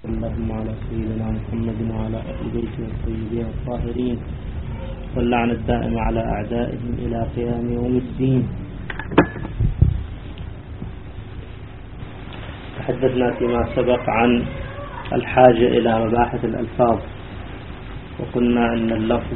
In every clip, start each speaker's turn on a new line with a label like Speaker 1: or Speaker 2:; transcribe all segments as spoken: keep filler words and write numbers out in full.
Speaker 1: اللهم على سيدنا محمد وعلى أهل بيته الطيبين الطاهرين واللعنة الدائمة على أعدائهم إلى قيام يوم الدين. تحدثنا فيما سبق عن الحاجة إلى مباحث الألفاظ، وقلنا أن اللفظ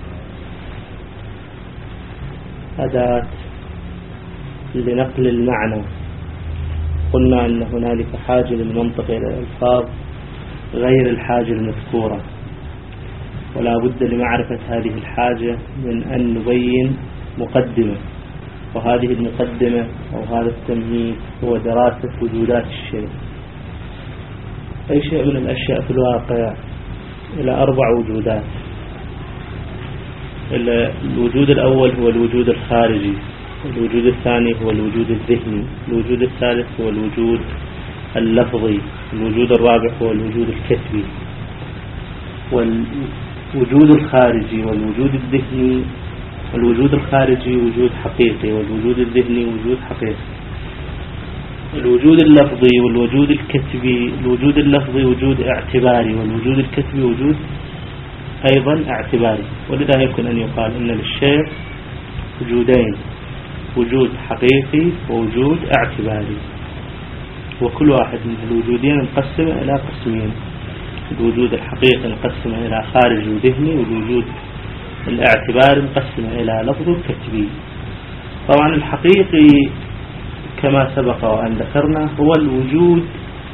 Speaker 1: أداة لنقل المعنى. قلنا أن هنالك حاجة للمنطق إلى الألفاظ غير الحاجة المذكورة، ولا بد لمعرفة هذه الحاجة من أن نبين مقدمة، وهذه المقدمة أو هذا التمهيد هو دراسة وجودات الشيء. أي شيء من الأشياء في الواقع إلى أربع وجودات. الوجود الأول هو الوجود الخارجي، الوجود الثاني هو الوجود الذهني، الوجود الثالث هو الوجود اللفظي، الوجود الرابع هو الوجود الكتبي. والوجود الخارجي والوجود الذهني، الوجود الخارجي وجود حقيقي والوجود الذهني وجود حقيقي. الوجود اللفظي والوجود الكتبي، الوجود اللفظي وجود اعتباري والوجود الكتبي وجود أيضا اعتباري. ولذا يمكن أن يقال أن للشيء وجودين، وجود حقيقي ووجود اعتباري، وكل واحد من الوجودين مقسمة إلى قسمين. الوجود الحقيقي مقسمة إلى خارجي وذهني، والوجود الاعتباري مقسمة إلى لفظ وكتبي. طبعا الحقيقي كما سبق وأن ذكرنا هو الوجود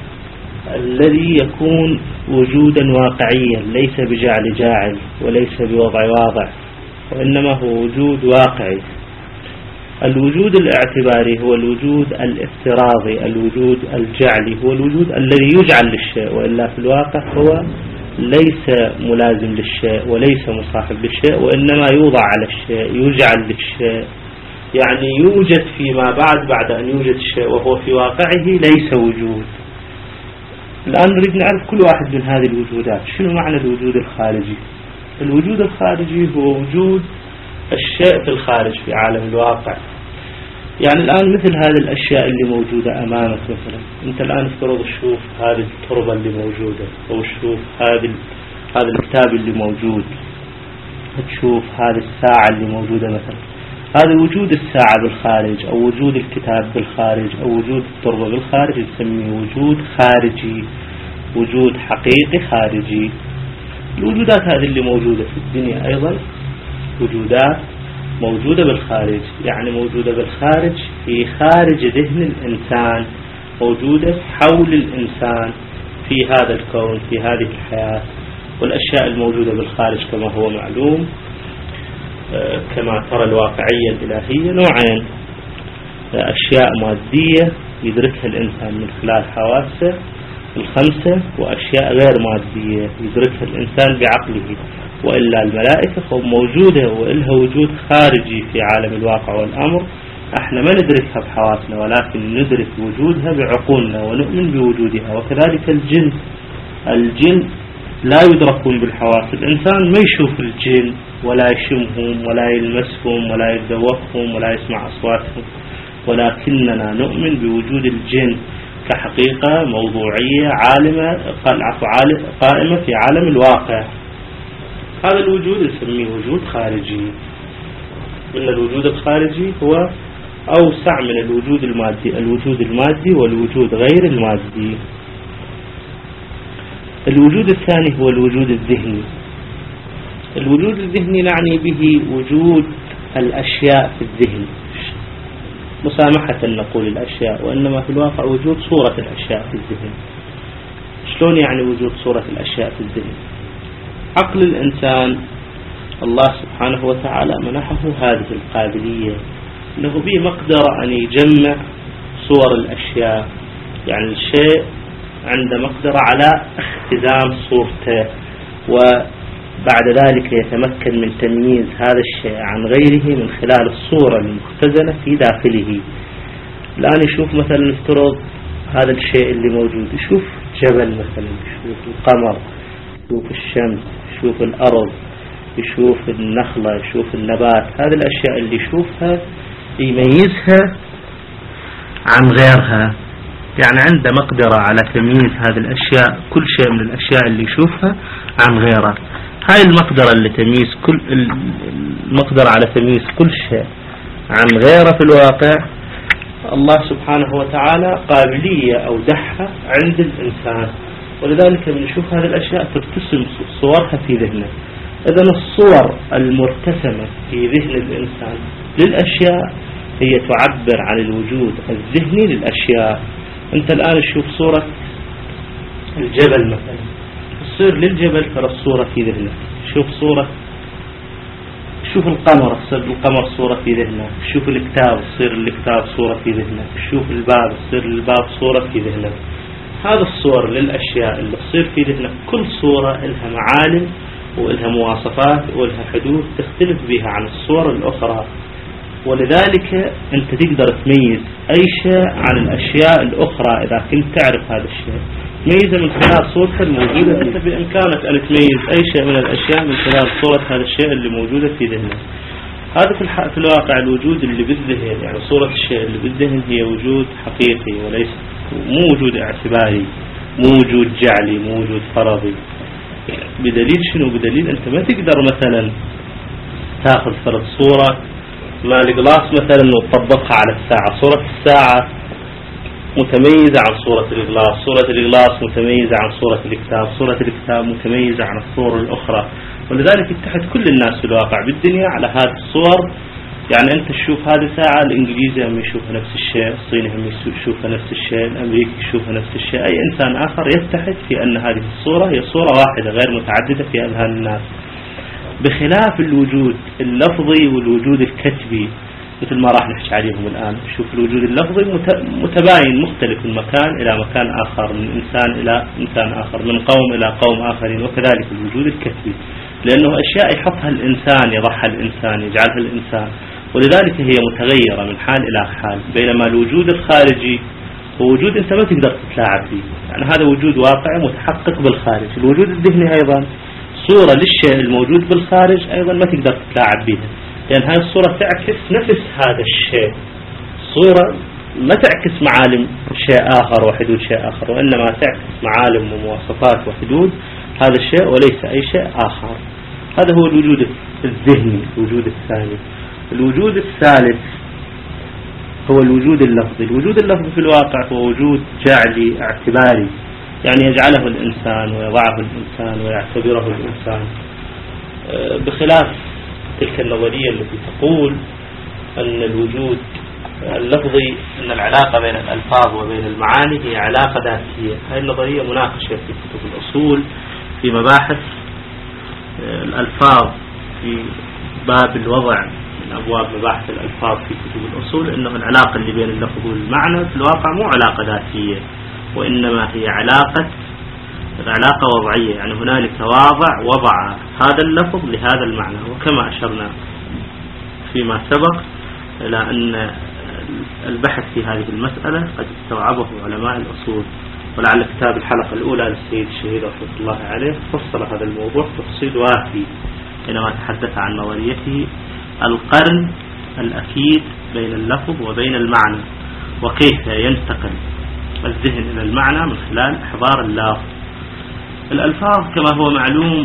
Speaker 1: الذي يكون وجودا واقعيا، ليس بجعل جاعل وليس بوضع واضع، وإنما هو وجود واقعي. الوجود الاعتباري هو الوجود الافتراضي، الوجود الجعلي هو الوجود الذي يجعل للشيء، وإلا في الواقع هو ليس ملازم للشيء وليس مصاحب للشيء، وإنما يوضع على الشيء، يجعل للشيء، يعني يوجد فيما بعد بعد أن يوجد الشيء، وهو في واقعه ليس وجود. الآن نريد نعرف كل واحد من هذه الوجودات. شنو معنى الوجود الخارجي؟ الوجود الخارجي هو وجود الشيء في الخارج في عالم الواقع. يعني الآن مثل هذه الأشياء اللي موجودة أمامك، مثلا أنت الآن افترض تشوف هذه التربة اللي موجودة، أو تشوف هذه هذا الكتاب اللي موجود، تشوف هذه الساعة اللي موجودة مثلا. هذا وجود الساعة بالخارج، أو وجود الكتاب بالخارج، أو وجود التربة بالخارج، يسميه وجود خارجي، وجود حقيقي خارجي. الوجودات هذه اللي موجودة في الدنيا أيضا وجودات موجودة بالخارج، يعني موجودة بالخارج في خارج ذهن الإنسان، موجودة حول الإنسان في هذا الكون، في هذه الحياة. والأشياء الموجودة بالخارج كما هو معلوم، كما ترى الواقعية الإلهية نوعين: أشياء مادية يدركها الإنسان من خلال حواسه الخمسة، وأشياء غير مادية يدركها الإنسان بعقله. وإلا الملائكة موجودة وإلها وجود خارجي في عالم الواقع والأمر، احنا ما ندركها بحواسنا، ولكن ندرك وجودها بعقولنا ونؤمن بوجودها. وكذلك الجن، الجن لا يدركون بالحواس. الإنسان ما يشوف الجن ولا يشمهم ولا يلمسهم ولا يتذوقهم ولا يسمع أصواتهم، ولكننا نؤمن بوجود الجن كحقيقة موضوعية عالمة قائمة في عالم الواقع. هذا الوجود نسميه وجود خارجي. إن الوجود الخارجي هو أوسع من الوجود المادي، الوجود المادي والوجود غير المادي. الوجود الثاني هو الوجود الذهني. الوجود الذهني نعني به وجود الأشياء في الذهن، مسامحة نقول الأشياء، وإنما في الواقع وجود صورة الأشياء في الذهن. شلون يعني وجود صورة الأشياء في الذهن؟ عقل الإنسان الله سبحانه وتعالى منحه هذه القابلية، أنه به مقدرة أن يجمع صور الأشياء، يعني الشيء عنده مقدرة على اختزام صورته، وبعد ذلك يتمكن من تمييز هذا الشيء عن غيره من خلال الصورة المختزنة في داخله. الآن يشوف مثلا نفترض هذا الشيء اللي موجود، يشوف جبل مثلا، يشوف القمر، يشوف الشمس، يشوف الأرض، يشوف النخلة، يشوف النبات. هذه الأشياء اللي يشوفها يميزها عن غيرها يعني عنده مقدرة على تمييز هذه الأشياء، كل شيء من الأشياء اللي يشوفها عن غيره. هاي المقدرة اللي تمييز كل المقدرة على تمييز كل شيء عن غيره في الواقع، الله سبحانه وتعالى قابلية أو دحة عند الإنسان، ولذلك من يشوف هذه الأشياء ترتسم صورها في ذهنه. إذن الصور المرتسمة في ذهن الإنسان للأشياء هي تعبر عن الوجود الذهني للأشياء. أنت الآن تشوف صورة الجبل مثلا، تصير للجبل ترى الصورة في ذهنك. شوف صورة شوف القمر، تصير القمر صورة في ذهنك. شوف الكتاب، تصير الكتاب صورة في ذهنك. شوف الباب، تصير الباب صورة في ذهنك. هذا الصور للأشياء اللي تصير في ذهنك، كل صورة لها معالم ولها مواصفات ولها حدود تختلف بها عن الصور الأخرى، ولذلك أنت تقدر تميز أي شيء عن الأشياء الأخرى إذا كنت تعرف هذا الشيء. تميزه من خلال صورته الموجودة. أنت بإمكانك أن تميز أي شيء من الأشياء من خلال صورة هذا الشيء اللي موجودة في ذهنك. هذا في, في الواقع الوجود اللي بالذهن، يعني صورة الشيء اللي بالذهن هي وجود حقيقي وليس مو وجود اعتباري، مو وجود جعلي، مو وجود فرضي. بدليل شنو؟ بدليل أنت ما تقدر مثلا تأخذ فرض صورة مال جلاس مثلا وتطبقها على الساعة. صورة الساعة متميزة عن صورة الجلاس، صورة الجلاس متميزة عن صورة الكتاب، صورة الكتاب متميزة عن الصور الأخرى. ولذلك اتحد كل الناس في الواقع بالدنيا على هذه الصور. يعني أنت تشوف هذه ساعة، الإنجليزي هم يشوفها نفس الشيء، الصيني هم يشوفها نفس الشيء، الأمريكي يشوفها نفس الشيء، أي إنسان آخر يتحد في أن هذه الصورة هي صورة واحدة غير متعددة في أذهان الناس. بخلاف الوجود اللفظي والوجود الكتبي مثل ما راح نحكي عليهم الآن. شوف الوجود اللفظي متباين مختلف من مكان إلى مكان آخر، من إنسان إلى إنسان آخر، من قوم إلى قوم آخرين. وكذلك الوجود الكتبي لأنه أشياء يحطها الإنسان، يضعها الإنسان، يجعلها الإنسان، ولذلك هي متغيرة من حال إلى حال. بينما الوجود الخارجي هو وجود أنت ما تقدر تتلاعب فيه، يعني هذا وجود واقع متحقق بالخارج. الوجود الذهني أيضا صورة للشيء الموجود بالخارج أيضا ما تقدر تتلاعب بها، لأن هذه الصورة تعكس نفس هذا الشيء. صورة ما تعكس معالم شيء آخر وحدود شيء آخر، وإنما تعكس معالم ومواصفات وحدود هذا الشيء وليس أي شيء آخر. هذا هو الوجود الذهني. الوجود الثاني، الوجود الثالث هو الوجود اللفظي. الوجود اللفظي في الواقع هو وجود جعلي اعتباري، يعني يجعله الإنسان ويضعه الإنسان ويعتبره الإنسان، بخلاف تلك النظرية التي تقول أن الوجود اللفظي أن العلاقة بين الألفاظ وبين المعاني هي علاقة ذاتية. هذه النظرية مناقشة في كتب الأصول في مباحث الألفاظ، في باب الوضع من أبواب مباحث الألفاظ في كتب الأصول، أنه العلاقة اللي بين اللفظ والمعنى في الواقع مو علاقة ذاتية، وإنما هي علاقة علاقة وضعية. يعني هنالك واضع وضع هذا اللفظ لهذا المعنى. وكما أشرنا فيما سبق إلى أن البحث في هذه المسألة قد استوعبه علماء الأصول، ولعل كتاب الحلقة الأولى للسيد الشهيد رحمة الله عليه فصل هذا الموضوع تفصيل وافي حينما تحدث عن نظريته القرن الأكيد بين اللفظ وبين المعنى، وكيف ينتقل الذهن إلى المعنى من خلال إحضار اللفظ. الألفاظ كما هو معلوم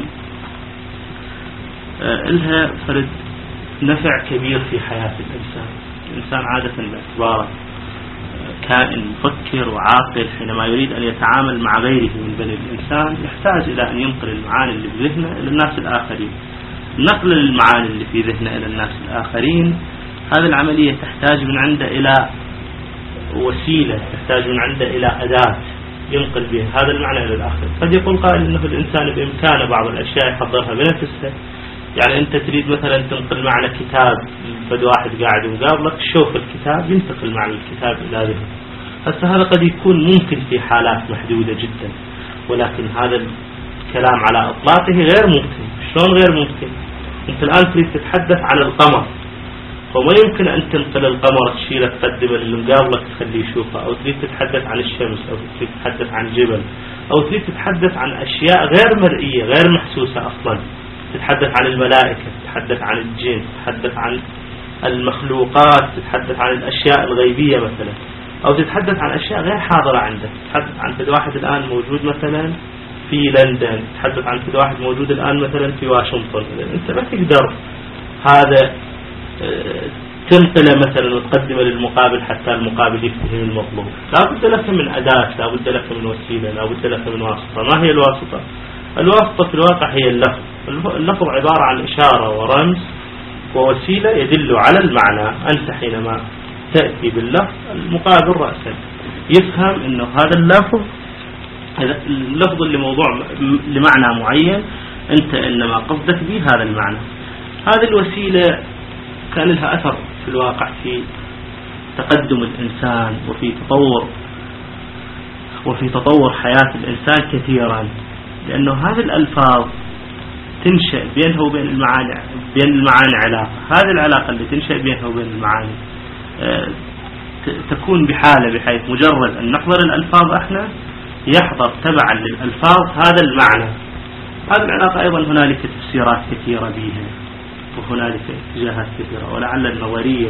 Speaker 1: لها فرد نفع كبير في حياة الإنسان. الإنسان عادة باعتباره كائن مفكر وعاقل، حينما يريد أن يتعامل مع غيره من بني الإنسان يحتاج إلى أن ينقل المعاني اللي في ذهنه إلى الناس الآخرين. نقل المعاني اللي في ذهنه إلى الناس الآخرين هذه العملية تحتاج من عنده إلى وسيلة، تحتاج من عنده إلى أداة ينقل بها هذا المعنى إلى الآخر. قد يقول قائل إنه الإنسان بإمكانه بعض الأشياء يحضرها بنفسه. يعني أنت تريد مثلا تنقل معنى كتاب، فد واحد قاعد مقابلك شوف الكتاب ينتقل معنى الكتاب إلى ذهنه. هسه هذا قد يكون ممكن في حالات محدودة جدا، ولكن هذا الكلام على إطلاقه غير ممكن. شلون غير ممكن؟ أنت الآن تريد تتحدث عن القمر، وما يمكن أن تنقل القمر تشيله تقدمه للي مقابلك تخليه يشوفه، أو تريد تتحدث عن الشمس، أو تريد تتحدث عن جبل، أو تريد تتحدث عن أشياء غير مرئية غير محسوسة أصلا، تتحدث عن الملائكة، تتحدث عن الجن، تتحدث عن المخلوقات، تتحدث عن الأشياء الغيبية مثلا، أو تتحدث عن أشياء غير حاضرة عندك. تتحدث عن فد واحد الآن موجود مثلا في لندن، تتحدث عن فد واحد موجود الآن مثلا في واشنطن. أنت ما تقدر هذا تنقله مثلا وتقدمه للمقابل حتى المقابل يفهم المطلوب. لا بد لك من أداة، لا بد لك من وسيلة، لا بد لك من واسطة. ما هي الواسطة؟ الواسطة في الواقع هي اللفظ. اللفظ عبارة عن إشارة ورمز ووسيلة يدل على المعنى. أنت حينما تأتي باللفظ المقابل رأسا يفهم أنه هذا اللفظ اللفظ اللي موضوع لمعنى معين، أنت إنما قصدك به هذا المعنى. هذه الوسيلة كان لها أثر في الواقع في تقدم الإنسان وفي تطور وفي تطور حياة الإنسان كثيرا، لأنه هذه الألفاظ تنشأ بينها وبين المعاني بين المعاني علاقة. هذه العلاقة اللي تنشأ بينها وبين المعاني تكون بحالة بحيث مجرد أن نحضر الألفاظ احنا يحضر تبعا للألفاظ هذا المعنى. هذه العلاقة أيضا هنالك تفسيرات كثيرة بها وهنالك اتجاهات كثيرة، ولعل النظرية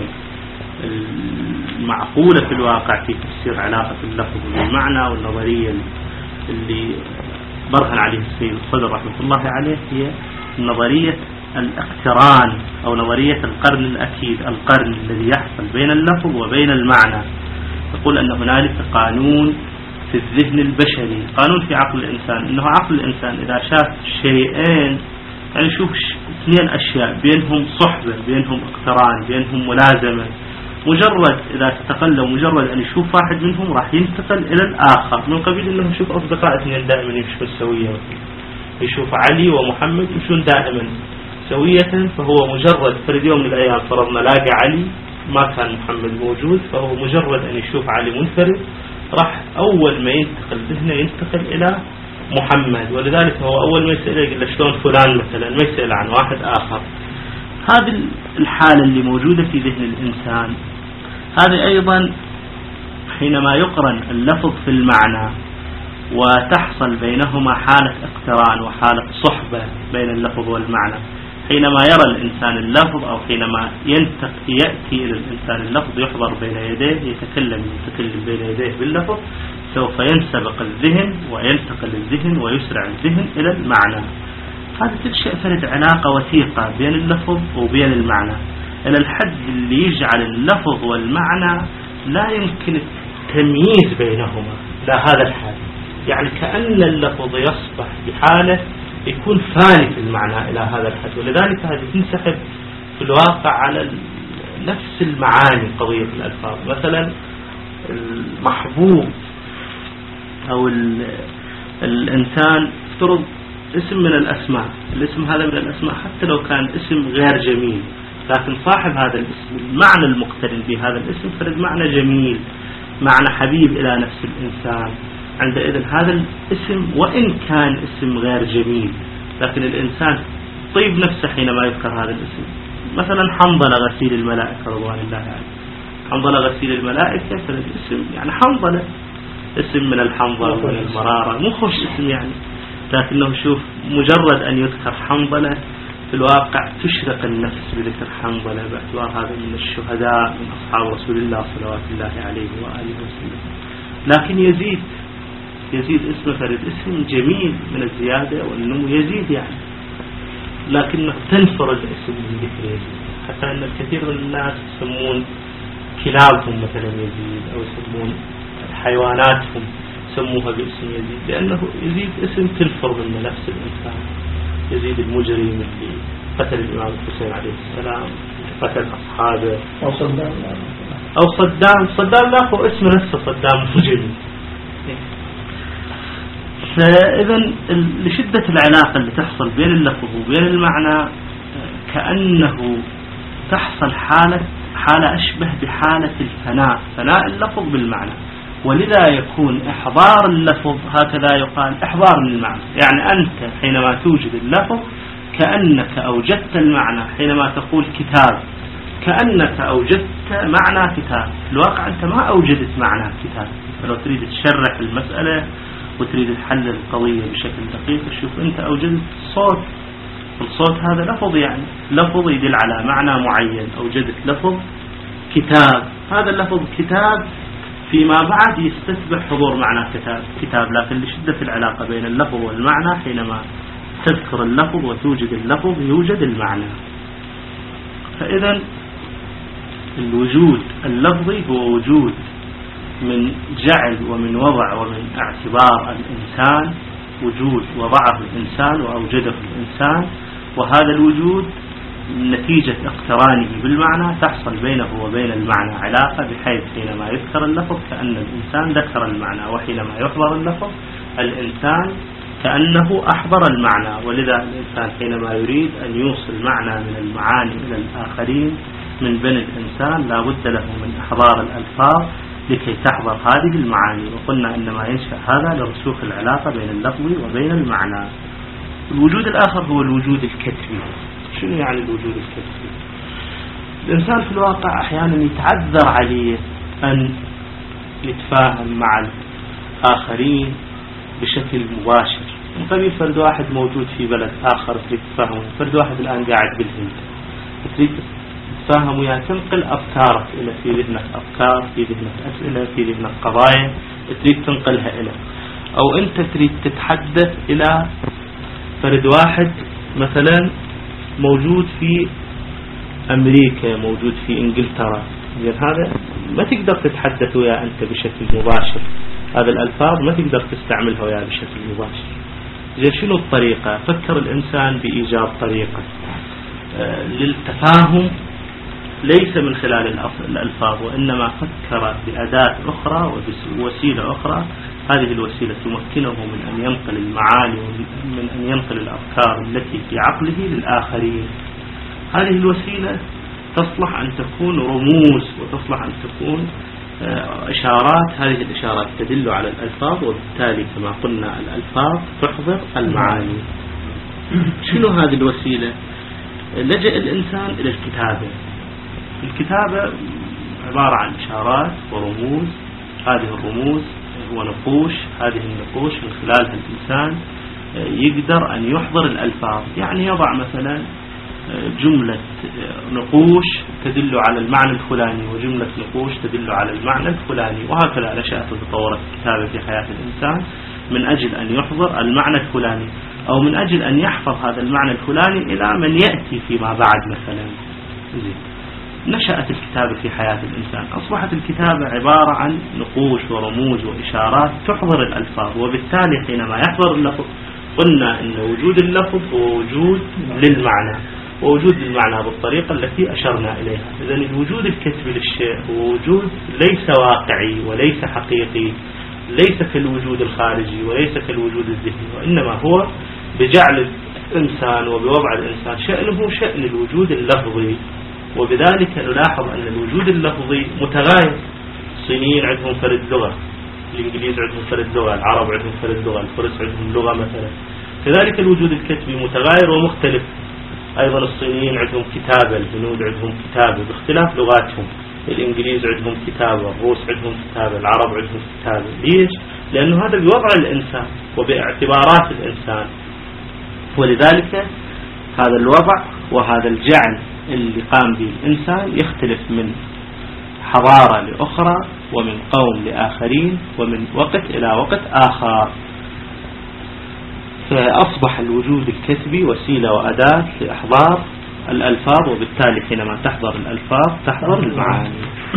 Speaker 1: المعقولة في الواقع في تفسير علاقة اللفظ بالمعنى والنظرية اللي برهن عليه السيد الخضر رحمة الله عليه هي نظرية الاقتران أو نظرية القرن الأكيد، القرن الذي يحصل بين اللفظ وبين المعنى. يقول أن هنالك قانون في الذهن البشري، قانون في عقل الإنسان، أنه عقل الإنسان إذا شاف شيئين يعني يشوف اثنين أشياء بينهم صحبة، بينهم اقتران، بينهم ملازمة، مجرد إذا استقل مجرد أن يشوف واحد منهم راح ينتقل إلى الآخر، من قبيل أنه يشوف أصدقاء اثنين دائما يمشون سويا، يشوف علي ومحمد يمشون دائما سوية، فهو مجرد فرد يوم من الأيام فرضنا لاقى علي ما كان محمد موجود، فهو مجرد أن يشوف علي منفرد راح أول ما ينتقل ذهنه ينتقل إلى محمد، ولذلك هو أول ما يسأله يقول شلون فلان مثلا، ما يسأل عن واحد آخر. هذه الحالة اللي موجودة في ذهن الإنسان، هذه أيضا حينما يقرن اللفظ في المعنى وتحصل بينهما حالة اقتران وحالة صحبة بين اللفظ والمعنى، حينما يرى الإنسان اللفظ أو حينما يأتي إلى الإنسان اللفظ يحضر بين يديه يتكلم يتكلم بين يديه باللفظ، سوف ينسبق الذهن وينتقل الذهن ويسرع الذهن إلى المعنى. هذا تنشأ فرد علاقة وثيقة بين اللفظ وبين المعنى إلى الحد اللي يجعل اللفظ والمعنى لا يمكن التمييز بينهما لا هذا الحال، يعني كأن اللفظ يصبح بحالة يكون فاني في المعنى إلى هذا الحد، ولذلك هذه تنسحب في الواقع على نفس المعاني. قضية الألفاظ مثلا المحبوب أو الإنسان افترض اسم من الأسماء، الاسم هذا من الأسماء حتى لو كان اسم غير جميل، لكن صاحب هذا الاسم المعنى المقترن بهذا الاسم فرد معنى جميل، معنى حبيب إلى نفس الإنسان. عندئذ هذا الاسم وإن كان اسم غير جميل لكن الإنسان طيب نفسه حينما يذكر هذا الاسم. مثلا حنظلة غسيل الملائكة رضوان الله عليه، حنظلة غسيل الملائكة فرد اسم يعني حنظلة، اسم من الحنظلة ومن المرارة، مو خوش اسم يعني، لكنه شوف مجرد أن يذكر حنظلة في الواقع تشرق النفس بذكر حنظلة باعتبار هذا من الشهداء من أصحاب رسول الله صلوات الله عليه وآله وسلم. لكن يزيد يزيد اسم فرد اسم جميل من الزيادة والنمو يزيد يعني، لكنه تنفرد اسم من ذكر يزيد، حتى أن الكثير من الناس يسمون كلابهم مثلا يزيد أو يسمون حيواناتهم سموها باسم يزيد، لأنه يزيد اسم تنفر من نفس الإنسان. يزيد المجرم اللي قتل الإمام الحسين عليه السلام، قتل أصحابه، أو صدام أو صدام صدام لا هو اسم نفسه صدام مجرم. فإذا لشدة العلاقة اللي تحصل بين اللفظ وبين المعنى كأنه تحصل حالة حالة أشبه بحالة الفناء، فناء اللفظ بالمعنى، ولذا يكون إحضار اللفظ هكذا يقال إحضار للمعنى، يعني أنت حينما توجد اللفظ كأنك أوجدت المعنى. حينما تقول كتاب كأنك أوجدت معنى كتاب، في الواقع أنت ما أوجدت معنى كتاب. فلو تريد تشرح المسألة وتريد تحلل القضية بشكل دقيق تشوف أنت أوجدت صوت، الصوت هذا لفظ، يعني لفظ يدل على معنى معين. أوجدت لفظ كتاب، هذا اللفظ كتاب فيما بعد يستتبع حضور معنى كتاب، لكن لشدة العلاقة بين اللفظ والمعنى حينما تذكر اللفظ وتوجد اللفظ يوجد المعنى. فإذا الوجود اللفظي هو وجود من جعل ومن وضع ومن اعتبار الإنسان، وجود وضعه الإنسان وأوجده الإنسان، وهذا الوجود نتيجة اقترانه بالمعنى تحصل بينه وبين المعنى علاقة، بحيث حينما يذكر اللفظ كأن الإنسان ذكر المعنى، وحينما يحضر اللفظ الإنسان كأنه أحضر المعنى. ولذا الإنسان حينما يريد أن يوصل معنى من المعاني إلى الآخرين من بني الإنسان لا بد له من إحضار الألفاظ لكي تحضر هذه المعاني. وقلنا إنما ينشأ هذا لرسوخ العلاقة بين اللفظ وبين المعنى. الوجود الآخر هو الوجود الكتبي. شنو يعني الوجود الكتبي؟ الإنسان في الواقع أحيانا يتعذر عليه أن يتفاهم مع الآخرين بشكل مباشر. من قبيل فرد واحد موجود في بلد آخر تريد تفهمه، فرد واحد الآن قاعد بالهند تريد تفهمه، يا تنقل أفكارك إلى في ذهنك أفكار، في ذهنك أسئلة، في ذهنك قضايا تريد تنقلها إلى، أو أنت تريد تتحدث إلى فرد واحد مثلا موجود في أمريكا، موجود في إنجلترا، يعني هذا ما تقدر تتحدث وياه أنت بشكل مباشر، هذا الألفاظ ما تقدر تستعملها وياه بشكل مباشر. إذا شنو الطريقة؟ فكر الإنسان بإيجاد طريقة آه للتفاهم ليس من خلال الألفاظ، وإنما فكر بأداة أخرى ووسيلة أخرى. هذه الوسيلة تمكنه من أن ينقل المعاني ومن أن ينقل الأفكار التي في عقله للآخرين. هذه الوسيلة تصلح أن تكون رموز وتصلح أن تكون إشارات. هذه الإشارات تدل على الألفاظ، وبالتالي كما قلنا الألفاظ تحضر المعاني. شنو هذه الوسيلة؟ لجأ الإنسان إلى الكتابة. الكتابة عبارة عن إشارات ورموز. هذه الرموز هو نقوش، هذه النقوش من خلالها الإنسان يقدر أن يحضر الألفاظ. يعني يضع مثلا جملة نقوش تدل على المعنى الفلاني وجملة نقوش تدل على المعنى الفلاني، وهكذا نشأت وتطورت الكتابة في حياة الإنسان من أجل أن يحضر المعنى الفلاني، أو من أجل أن يحفظ هذا المعنى الفلاني إلى من يأتي فيما بعد مثلا. نشأت الكتابة في حياة الإنسان، أصبحت الكتابة عبارة عن نقوش ورموز وإشارات تحضر الألفاظ، وبالتالي حينما يحضر اللفظ قلنا إن وجود اللفظ هو وجود للمعنى، ووجود المعنى بالطريقة التي أشرنا إليها. إذن الوجود الكتبي للشيء هو وجود ليس واقعي وليس حقيقي، ليس كالوجود الخارجي وليس كالوجود الذهني، وإنما هو بجعل الإنسان وبوضع الإنسان شأنه شأن الوجود اللفظي. وبذلك نلاحظ أن الوجود اللفظي متغاير. الصينيين عندهم فرد لغة، الإنجليز عندهم فرد لغة، العرب عندهم فرد لغة، الفرس عندهم لغة مثلا. كذلك الوجود الكتبي متغاير ومختلف. أيضا الصينيين عندهم كتابة، الهنود عندهم كتابة باختلاف لغاتهم، الإنجليز عندهم كتابة، الروس عندهم كتابة، العرب عندهم كتابة. ليش؟ لأنه هذا بوضع الإنسان وباعتبارات الإنسان، ولذلك هذا الوضع وهذا الجعل اللي قام به الإنسان يختلف من حضارة لأخرى ومن قوم لآخرين ومن وقت إلى وقت آخر. فأصبح الوجود الكتبي وسيلة وأداة لإحضار الألفاظ، وبالتالي حينما تحضر الألفاظ تحضر المعاني.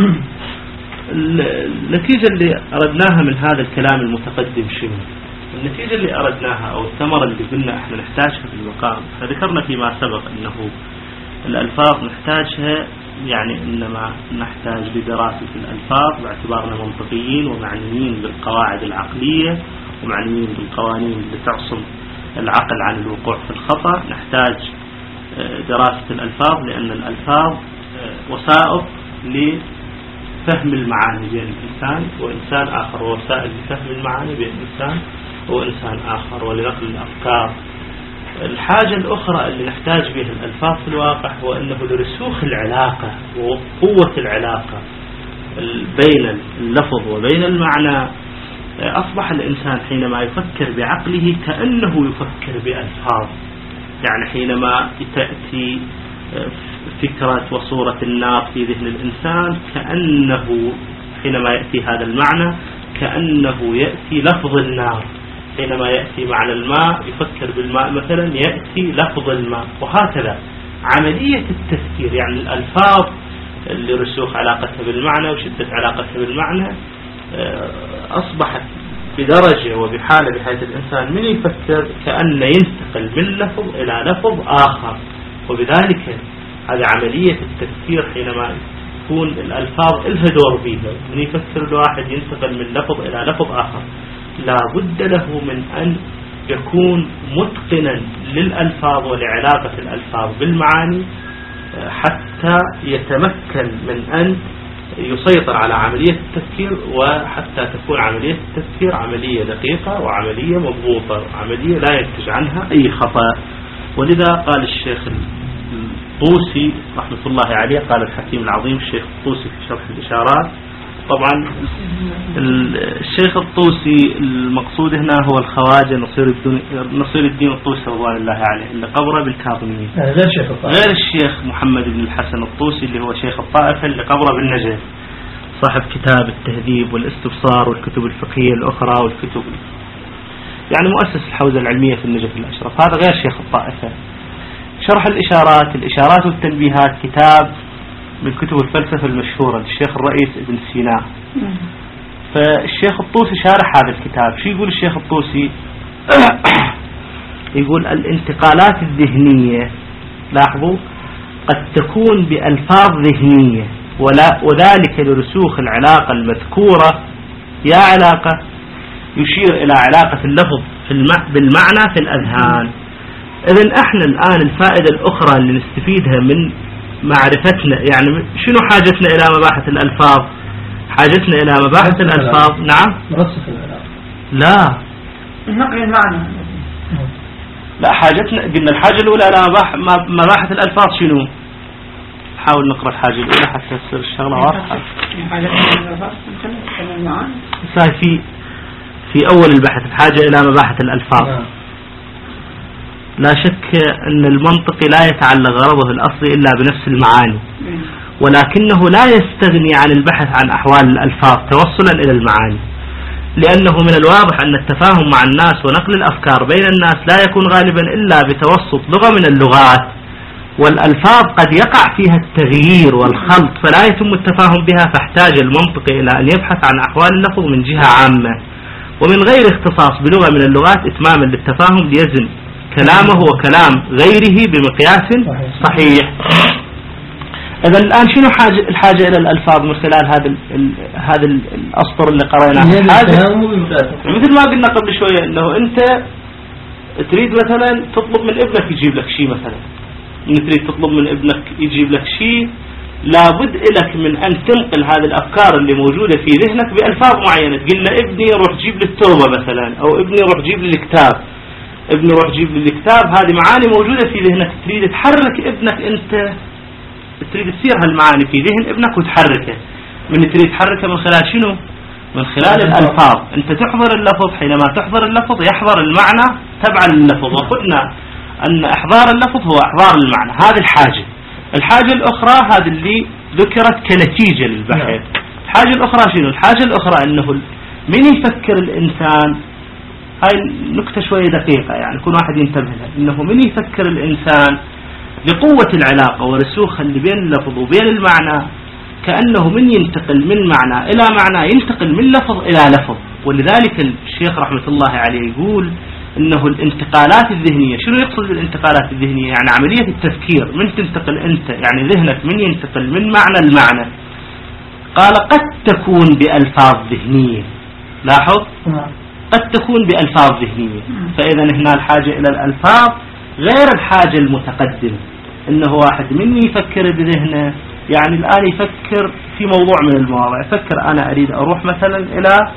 Speaker 1: النتيجة اللي أردناها من هذا الكلام المتقدم شنو؟ النتيجة اللي أردناها أو الثمرة اللي قلنا إحنا نحتاجها في المقام، ذكرنا فيما سبق أنه الألفاظ نحتاجها، يعني إنما نحتاج لدراسة الألفاظ باعتبارنا منطقيين ومعنيين بالقواعد العقلية ومعنيين بالقوانين اللي تعصم العقل عن الوقوع في الخطأ. نحتاج دراسة الألفاظ لأن الألفاظ وسائط لفهم المعاني بين الإنسان وإنسان آخر، ووسائل لفهم المعاني بين الإنسان وإنسان آخر ولنقل الأفكار. الحاجة الأخرى اللي نحتاج بها الألفاظ في الواقع هو أنه لرسوخ العلاقة وقوة العلاقة بين اللفظ وبين المعنى. أصبح الإنسان حينما يفكر بعقله كأنه يفكر بألفاظ. يعني حينما تأتي فكرة وصورة النار في ذهن الإنسان كأنه حينما يأتي هذا المعنى كأنه يأتي لفظ النار، حينما يأتي معنى الماء يفكر بالماء مثلا يأتي لفظ الماء. وهكذا عملية التفكير، يعني الألفاظ اللي رسوخ علاقتها بالمعنى وشدة علاقتها بالمعنى أصبحت بدرجة وبحالة بحيث الإنسان من يفكر كأنه ينتقل من لفظ إلى لفظ آخر. وبذلك هذه عملية التفكير حينما تكون الألفاظ إلها دور بيها، من يفكر الواحد ينتقل من لفظ إلى لفظ آخر لا بد له من أن يكون متقنا للألفاظ ولعلاقة الألفاظ بالمعاني حتى يتمكن من أن يسيطر على عملية التفكير، وحتى تكون عملية التفكير عملية دقيقة وعملية مضبوطة، عملية لا ينتج عنها أي خطأ. ولذا قال الشيخ الطوسي رحمة الله عليه، قال الحكيم العظيم الشيخ الطوسي في شرح الإشارات. طبعا الشيخ الطوسي المقصود هنا هو الخواجة نصير الدين, نصير الدين الطوسي رضوان الله عليه اللي قبره بالكاظمية،
Speaker 2: غير شيخ الطائفة،
Speaker 1: غير الشيخ محمد بن الحسن الطوسي اللي هو شيخ الطائفة اللي قبره بالنجف، صاحب كتاب التهذيب والاستبصار والكتب الفقهية الأخرى والكتب، يعني مؤسس الحوزة العلمية في النجف الأشرف. هذا غير شيخ الطائفة. شرح الإشارات، الإشارات والتنبيهات كتاب من كتب الفلسفة المشهورة للشيخ الرئيس ابن سينا. فالشيخ الطوسي شارح هذا الكتاب. شو يقول الشيخ الطوسي؟ يقول الانتقالات الذهنية، لاحظوا، قد تكون بألفاظ ذهنية ولا وذلك لرسوخ العلاقة المذكورة، يا علاقة يشير إلى علاقة اللفظ في بالمعنى في الأذهان. إذن احنا الآن الفائدة الأخرى اللي نستفيدها من معرفتنا، يعني شنو حاجتنا إلى مباحث الألفاظ؟ حاجتنا إلى مباحث الألفاظ. نعم،
Speaker 2: مرصف الألفاظ،
Speaker 1: لا
Speaker 3: نقل المعنى،
Speaker 1: لا حاجتنا، قلنا الحاجة الأولى إلى مباحث الألفاظ شنو؟ حاول نقرأ الحاجة الأولى حتى تصير الشغلة واضحة. صار في في أول البحث الحاجة إلى مباحث الألفاظ. لا شك أن المنطق لا يتعلق غرضه الأصلي إلا بنفس المعاني، ولكنه لا يستغني عن البحث عن أحوال الألفاظ توصلا إلى المعاني، لأنه من الواضح أن التفاهم مع الناس ونقل الأفكار بين الناس لا يكون غالبا إلا بتوسط لغة من اللغات، والألفاظ قد يقع فيها التغيير والخلط فلا يتم التفاهم بها، فاحتاج المنطق إلى أن يبحث عن أحوال اللفظ من جهة عامة ومن غير اختصاص بلغة من اللغات إتماما للتفاهم، ليزن كلامه وكلام غيره بمقياس صحيح. إذا الآن شنو حاجة الحاجة إلى الألفاظ من خلال هذا ال هذا الأسطر اللي قرأناه؟ مثل ما قلنا قبل شوية أنه أنت تريد مثلا تطلب من ابنك يجيب لك شيء، مثلا من تريد تطلب من ابنك يجيب لك شيء، لابد لك من أن تنقل هذه الأفكار اللي موجودة في ذهنك بألفاظ معينة. تقول له ابني روح جيب لي التوبة مثلا، أو ابني روح جيب لي الكتاب، ابني روح جيب لي الكتاب. هذه معاني موجودة في ذهنك، تريد تحرك ابنك، أنت تريد تصير هالمعاني في ذهن ابنك وتحركه. من تريد تحركه من خلال شنو؟ من خلال الألفاظ. أنت تحضر اللفظ، حينما تحضر اللفظ يحضر المعنى تبعا لللفظ، وقلنا أن إحضار اللفظ هو إحضار المعنى. هذه الحاجة. الحاجة الأخرى هذه اللي ذكرت كنتيجة للبحث. الحاجة الأخرى شنو؟ الحاجة الأخرى أنه من يفكر الإنسان، هاي نكتة شوية دقيقة يعني كل واحد ينتبه لها، أنه من يفكر الإنسان لقوة العلاقة ورسوخها اللي بين اللفظ وبين المعنى، كأنه من ينتقل من معنى إلى معنى ينتقل من لفظ إلى لفظ. ولذلك الشيخ رحمة الله عليه يقول إنه الانتقالات الذهنية، شنو يقصد بالانتقالات الذهنية؟ يعني عملية التفكير، من تنتقل أنت، يعني ذهنك من ينتقل من معنى المعنى. قال قد تكون بألفاظ ذهنية، لاحظ، قد تكون بألفاظ ذهنية. فإذا هنا الحاجة إلى الألفاظ غير الحاجة المتقدمة، إنه واحد مني يفكر بذهنه، يعني الآن يفكر في موضوع من المواضيع، يفكر أنا أريد أروح مثلا إلى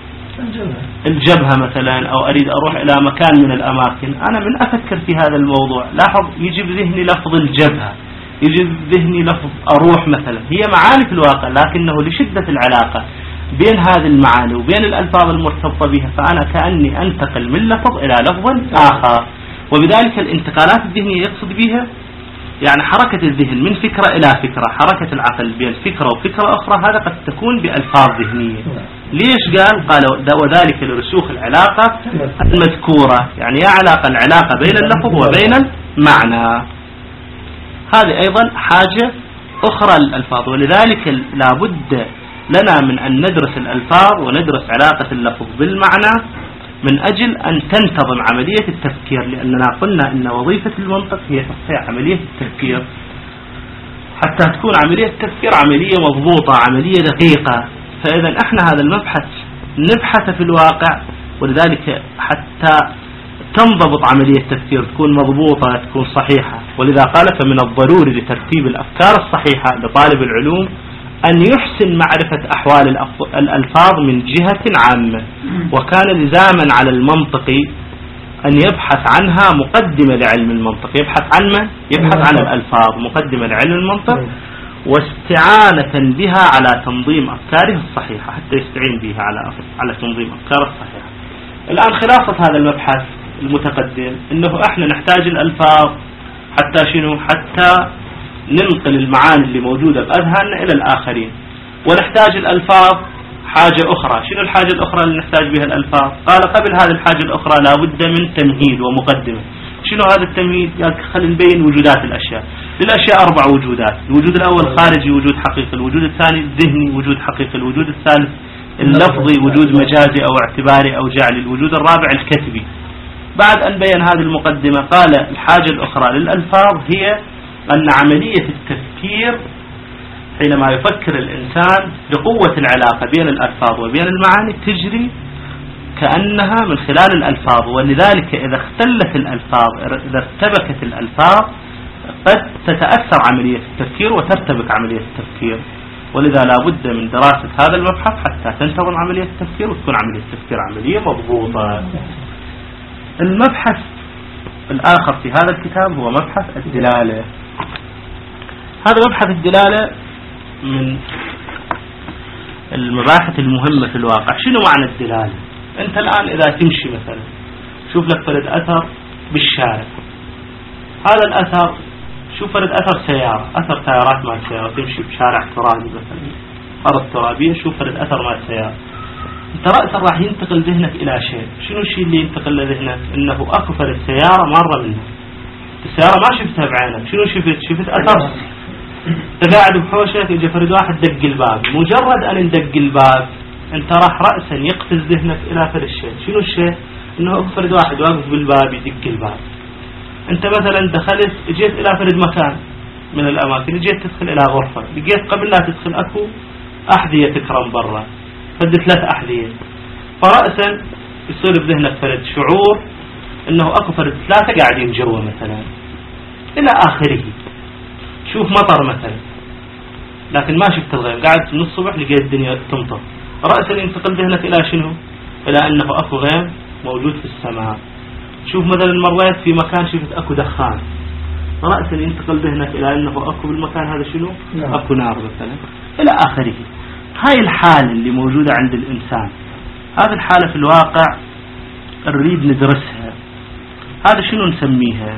Speaker 1: الجبهة مثلا، أو أريد أروح إلى مكان من الأماكن، أنا من أفكر في هذا الموضوع، لاحظ يجي بذهني لفظ الجبهة، يجي بذهني لفظ أروح مثلا، هي معاني في الواقع، لكنه لشدة العلاقة بين هذه المعاني وبين الألفاظ المرتبطة بها، فأنا كأني أنتقل من لفظ إلى لفظ آخر. وبذلك الانتقالات الذهنية يقصد بها يعني حركة الذهن من فكرة إلى فكرة، حركة العقل بين فكرة وفكرة أخرى، هذا قد تكون بألفاظ ذهنية. ليش قال؟ قال وذلك لرسوخ العلاقة المذكورة، يعني يا علاقة العلاقة بين اللفظ وبين المعنى. هذه أيضا حاجة أخرى للألفاظ، ولذلك لابد لنا من أن ندرس الألفاظ وندرس علاقة اللفظ بالمعنى من أجل أن تنتظم عملية التفكير، لأننا قلنا أن وظيفة المنطق هي تصحيح عملية التفكير. حتى تكون عملية التفكير عملية مضبوطة، عملية دقيقة. فإذا احنا هذا المبحث نبحث في الواقع، ولذلك حتى تنضبط عملية التفكير تكون مضبوطة تكون صحيحة. ولذا قال فمن الضروري لترتيب الأفكار الصحيحة لطالب العلوم أن يحسن معرفة أحوال الألفاظ من جهة عامة، وكان لزاما على المنطقي أن يبحث عنها مقدمة لعلم المنطق. يبحث عن من؟ يبحث عن الألفاظ مقدمة لعلم المنطق، واستعانة بها على تنظيم أفكاره الصحيحة، حتى يستعين بها على على تنظيم أفكاره الصحيحة. الآن خلاصة هذا المبحث المتقدم أنه احنا نحتاج الألفاظ حتى شنو؟ حتى ننقل المعاني اللي موجودة بأذهاننا إلى الآخرين. ونحتاج الألفاظ حاجة أخرى. شنو الحاجة الأخرى اللي نحتاج بها الألفاظ؟ قال قبل هذه الحاجة الأخرى لابد من تمهيد ومقدمة. شنو هذا التمهيد؟ قال خلينا نبين وجودات الأشياء. للأشياء أربع وجودات. الوجود الأول خارجي وجود حقيقي، الوجود الثاني ذهني وجود حقيقي، الوجود الثالث اللفظي وجود مجازي أو اعتباري أو جعلي، الوجود الرابع الكتبي. بعد أن بين هذه المقدمة قال الحاجة الأخرى للألفاظ هي أن عملية التفكير حينما يفكر الإنسان بقوة العلاقة بين الألفاظ وبين المعاني تجري كأنها من خلال الألفاظ. ولذلك إذا اختلت الألفاظ، إذا ارتبكت الألفاظ، قد تتأثر عملية التفكير وترتبك عملية التفكير. ولذا لا بد من دراسة هذا المبحث حتى تنتظم عملية التفكير وتكون عملية التفكير عملية مضبوطة. المبحث الآخر في هذا الكتاب هو مبحث الدلالة. هذا مبحث الدلالة من المباحث المهمة في الواقع. شنو معنى الدلالة؟ أنت الآن إذا تمشي مثلا شوف لك فرد أثر بالشارع، هذا الأثر شوف فرد أثر سيارة، أثر سيارات مع السيارة، تمشي بشارع ترابي مثلا أرض ترابية، شوف فرد أثر مع السيارة، أنت رأسا راح ينتقل ذهنك إلى شيء. شنو الشيء اللي ينتقل لذهنك؟ إنه أكو فرد سيارة مرة منه، السيارة ما شفتها بعينك، شنو شفت؟ شفت أثر. أنت قاعد بحوشك يجي فرد واحد دق الباب، مجرد أن ندق الباب أنت راح رأسا يقفز ذهنك إلى فرد الشيء. شنو الشيء؟ إنه أكو فرد واحد واقف بالباب يدق الباب. أنت مثلا دخلت جيت إلى فرد مكان من الأماكن، جيت تدخل إلى غرفة، لقيت قبل لا تدخل أكو أحذية تكرم برا، فرد ثلاث أحذية، فرأسا يصير بذهنك فرد شعور إنه أكو فرد ثلاثة قاعدين جوا مثلا إلى آخره. شوف مطر مثلا لكن ما شفت الغيم، قاعد من الصبح لقيت الدنيا تمطر، رأسا ينتقل ذهنك إلى شنو؟ إلى أنه أكو غيم موجود في السماء. شوف مثلا مريت في مكان شفت أكو دخان، رأسا ينتقل ذهنك إلى أنه أكو بالمكان هذا شنو؟ أكو نار مثلا إلى آخره. هاي الحالة اللي موجودة عند الإنسان، هذه الحالة في الواقع نريد ندرسها. هذا شنو نسميها؟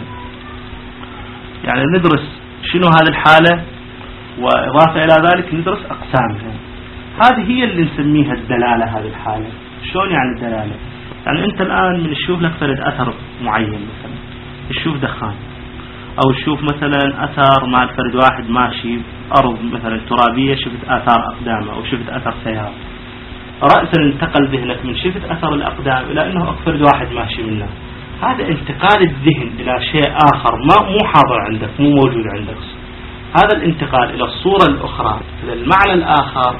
Speaker 1: يعني ندرس شنو هذه الحالة، وإضافة إلى ذلك ندرس أقسامها. هذه هي اللي نسميها الدلالة. هذه الحالة شلون يعني الدلالة؟ يعني أنت الآن من تشوف لك فرد أثر معين مثلا، تشوف دخان، أو تشوف مثلا أثر مع فرد واحد ماشي أرض مثلا ترابية، شفت آثار أقدامه أو شفت أثر سيارة، رأسا انتقل ذهنك من شفت أثر الأقدام إلى أنه فرد واحد ماشي منه. هذا انتقال الذهن إلى شيء آخر ما مو حاضر عندك، مو موجود عندك. هذا الانتقال إلى الصورة الأخرى، إلى المعنى الآخر،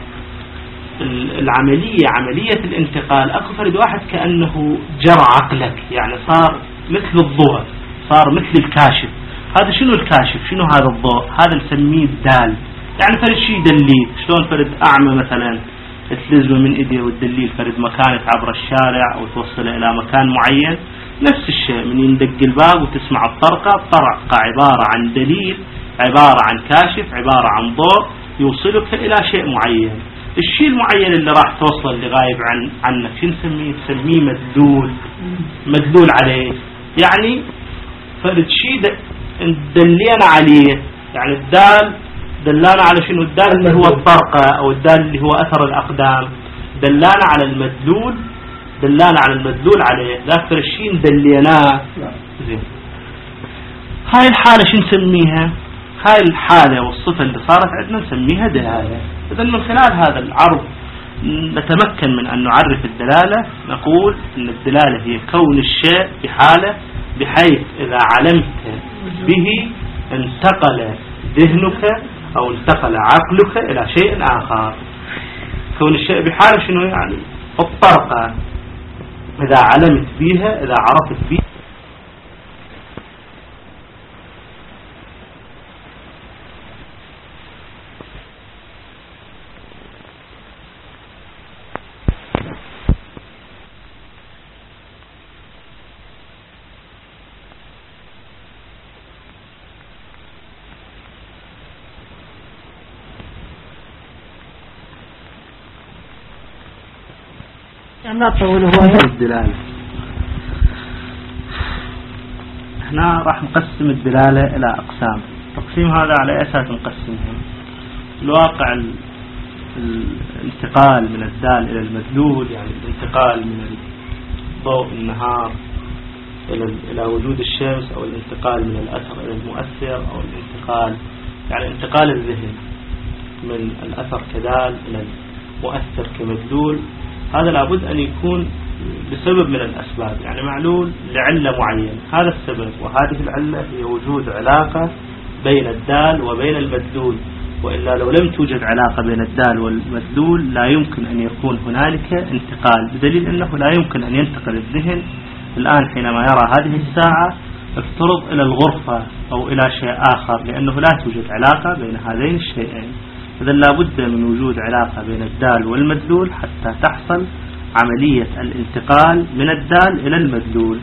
Speaker 1: العملية عملية الانتقال. أكو فرد واحد كأنه جرى عقلك، يعني صار مثل الضوء، صار مثل الكاشف. هذا شنو الكاشف؟ شنو هذا الضوء؟ هذا نسميه الدال. يعني فرد شيء دليل. شلون فرد أعمى مثلا تلزمه من إيديه وتدليل فرد مكانك عبر الشارع أو توصله إلى مكان معين، نفس الشيء من يندق الباب وتسمع الطرقة. الطرقة عبارة عن دليل، عبارة عن كاشف، عبارة عن ضوء يوصلك إلى شيء معين. الشيء المعين اللي راح توصل اللي غايب عن عنك شو نسميه؟ نسميه مدلول. مدلول عليه يعني فرد شيء دلينا عليه، يعني الدال دلانا على شنو؟ الدال اللي هو الطرقة أو الدال اللي هو أثر الأقدام، دلانا على المدلول، دلانا على المدلول عليه، ذاك الشيء دليناه. زين، هاي الحالة شو نسميها؟ هاي الحالة والصفة اللي صارت عندنا نسميها دلالة. إذن من خلال هذا العرض نتمكن من أن نعرف الدلالة. نقول أن الدلالة هي كون الشيء بحالة بحيث إذا علمت به انتقل ذهنك أو انتقل عقلك إلى شيء آخر. كون الشيء بحالة شنو يعني؟ الطرقة، إذا علمت بها، إذا عرفت بها
Speaker 3: لا تطول هواية
Speaker 1: الدلالة. احنا راح نقسم الدلالة الى اقسام. التقسيم هذا على اساس نقسمها. الواقع الانتقال من الدال الى المدلول، يعني الانتقال من ضوء النهار الى الى وجود الشمس، او الانتقال من الاثر الى المؤثر، او الانتقال يعني انتقال الذهن من الاثر كدال الى المؤثر كمدلول. هذا لابد أن يكون بسبب من الأسباب، يعني معلول لعلة معينة. هذا السبب وهذه العلة هي وجود علاقة بين الدال وبين المدلول، وإلا لو لم توجد علاقة بين الدال والمدلول لا يمكن أن يكون هنالك انتقال، بدليل أنه لا يمكن أن ينتقل الذهن الآن حينما يرى هذه الساعة افترض إلى الغرفة أو إلى شيء آخر، لأنه لا توجد علاقة بين هذين الشيئين. إذا لابد من وجود علاقة بين الدال والمدلول حتى تحصل عملية الانتقال من الدال إلى المدلول.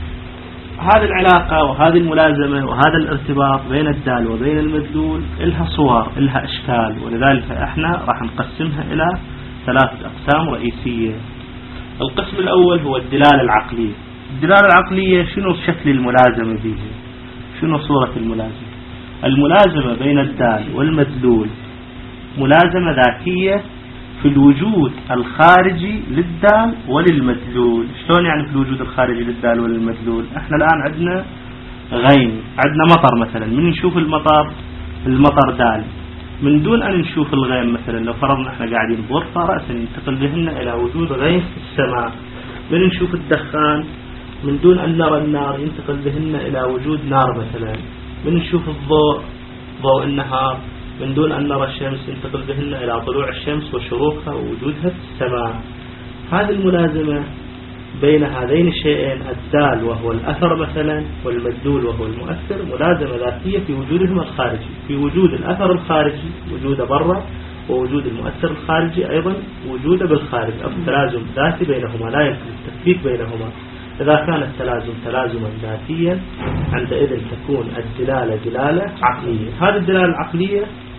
Speaker 1: هذه العلاقة وهذه الملازمة وهذا الارتباط بين الدال وبين المدلول إلها صور، إلها أشكال، ولذلك احنا راح نقسمها إلى ثلاثة أقسام رئيسية. القسم الأول هو الدلالة العقلية. الدلالة العقلية شنو شكل الملازمة به؟ شنو صورة الملازمة؟ الملازمة بين الدال والمدلول ملازمة ذاتية في الوجود الخارجي للدال وللمدلول. شلون يعني في الوجود الخارجي للدال وللمدلول؟ احنا الآن عندنا غيم، عندنا مطر مثلا، من نشوف المطر المطر دال، من دون أن نشوف الغيم مثلا لو فرضنا احنا قاعدين بغرفة رأسا ينتقل ذهننا إلى وجود غيم في السماء. من نشوف الدخان من دون أن نرى النار ينتقل ذهننا إلى وجود نار مثلا. من نشوف الضوء ضوء النهار من دون أن نرى الشمس ينتقل ذهننا إلى طلوع الشمس وشروقها ووجودها في السماء. هذه الملازمة بين هذين الشيئين الدال وهو الأثر مثلا والمدلول وهو المؤثر ملازمة ذاتية في وجودهما الخارجي، في وجود الأثر الخارجي وجوده برا، ووجود المؤثر الخارجي أيضا وجوده بالخارج، أو تلازم ذاتي بينهما لا يمكن التفكيك بينهما. إذا كان التلازم تلازما ذاتيا عندئذ تكون الدلالة دلالة عقلية. هذه الدلالة العقلية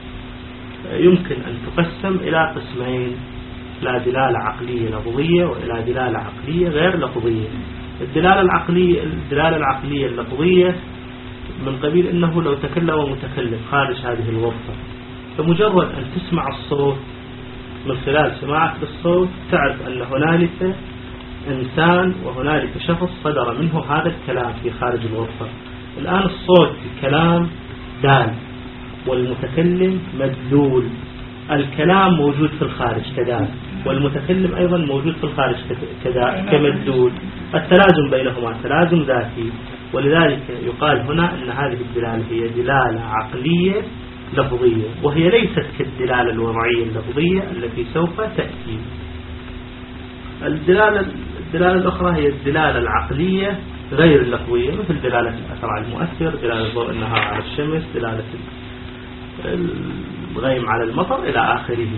Speaker 1: يمكن أن تقسم إلى قسمين، إلى دلالة عقلية لفظية وإلى دلالة عقلية غير لفظية. الدلالة العقلية الدلالة العقلية اللفظية من قبيل أنه لو تكلم متكلم خارج هذه الغرفة، فمجرد أن تسمع الصوت من خلال سماعك للصوت تعرف أن هنالك إنسان وهنالك شخص صدر منه هذا الكلام في خارج الغرفة. الآن الصوت الكلام دال والمتكلم مدلول. الكلام موجود في الخارج كدال والمتكلم أيضا موجود في الخارج كمدلول. التلازم بينهما تلازم ذاتي، ولذلك يقال هنا أن هذه الدلالة هي دلالة عقلية لفظية، وهي ليست كالدلالة الوضعية اللفظية التي سوف تأتي. الدلالة الدلالة الأخرى هي الدلالة العقلية غير اللفظية، مثل دلالة الأثر على المؤثر، دلالة ضوء النهار على الشمس، دلالة الغيم على المطر إلى آخره.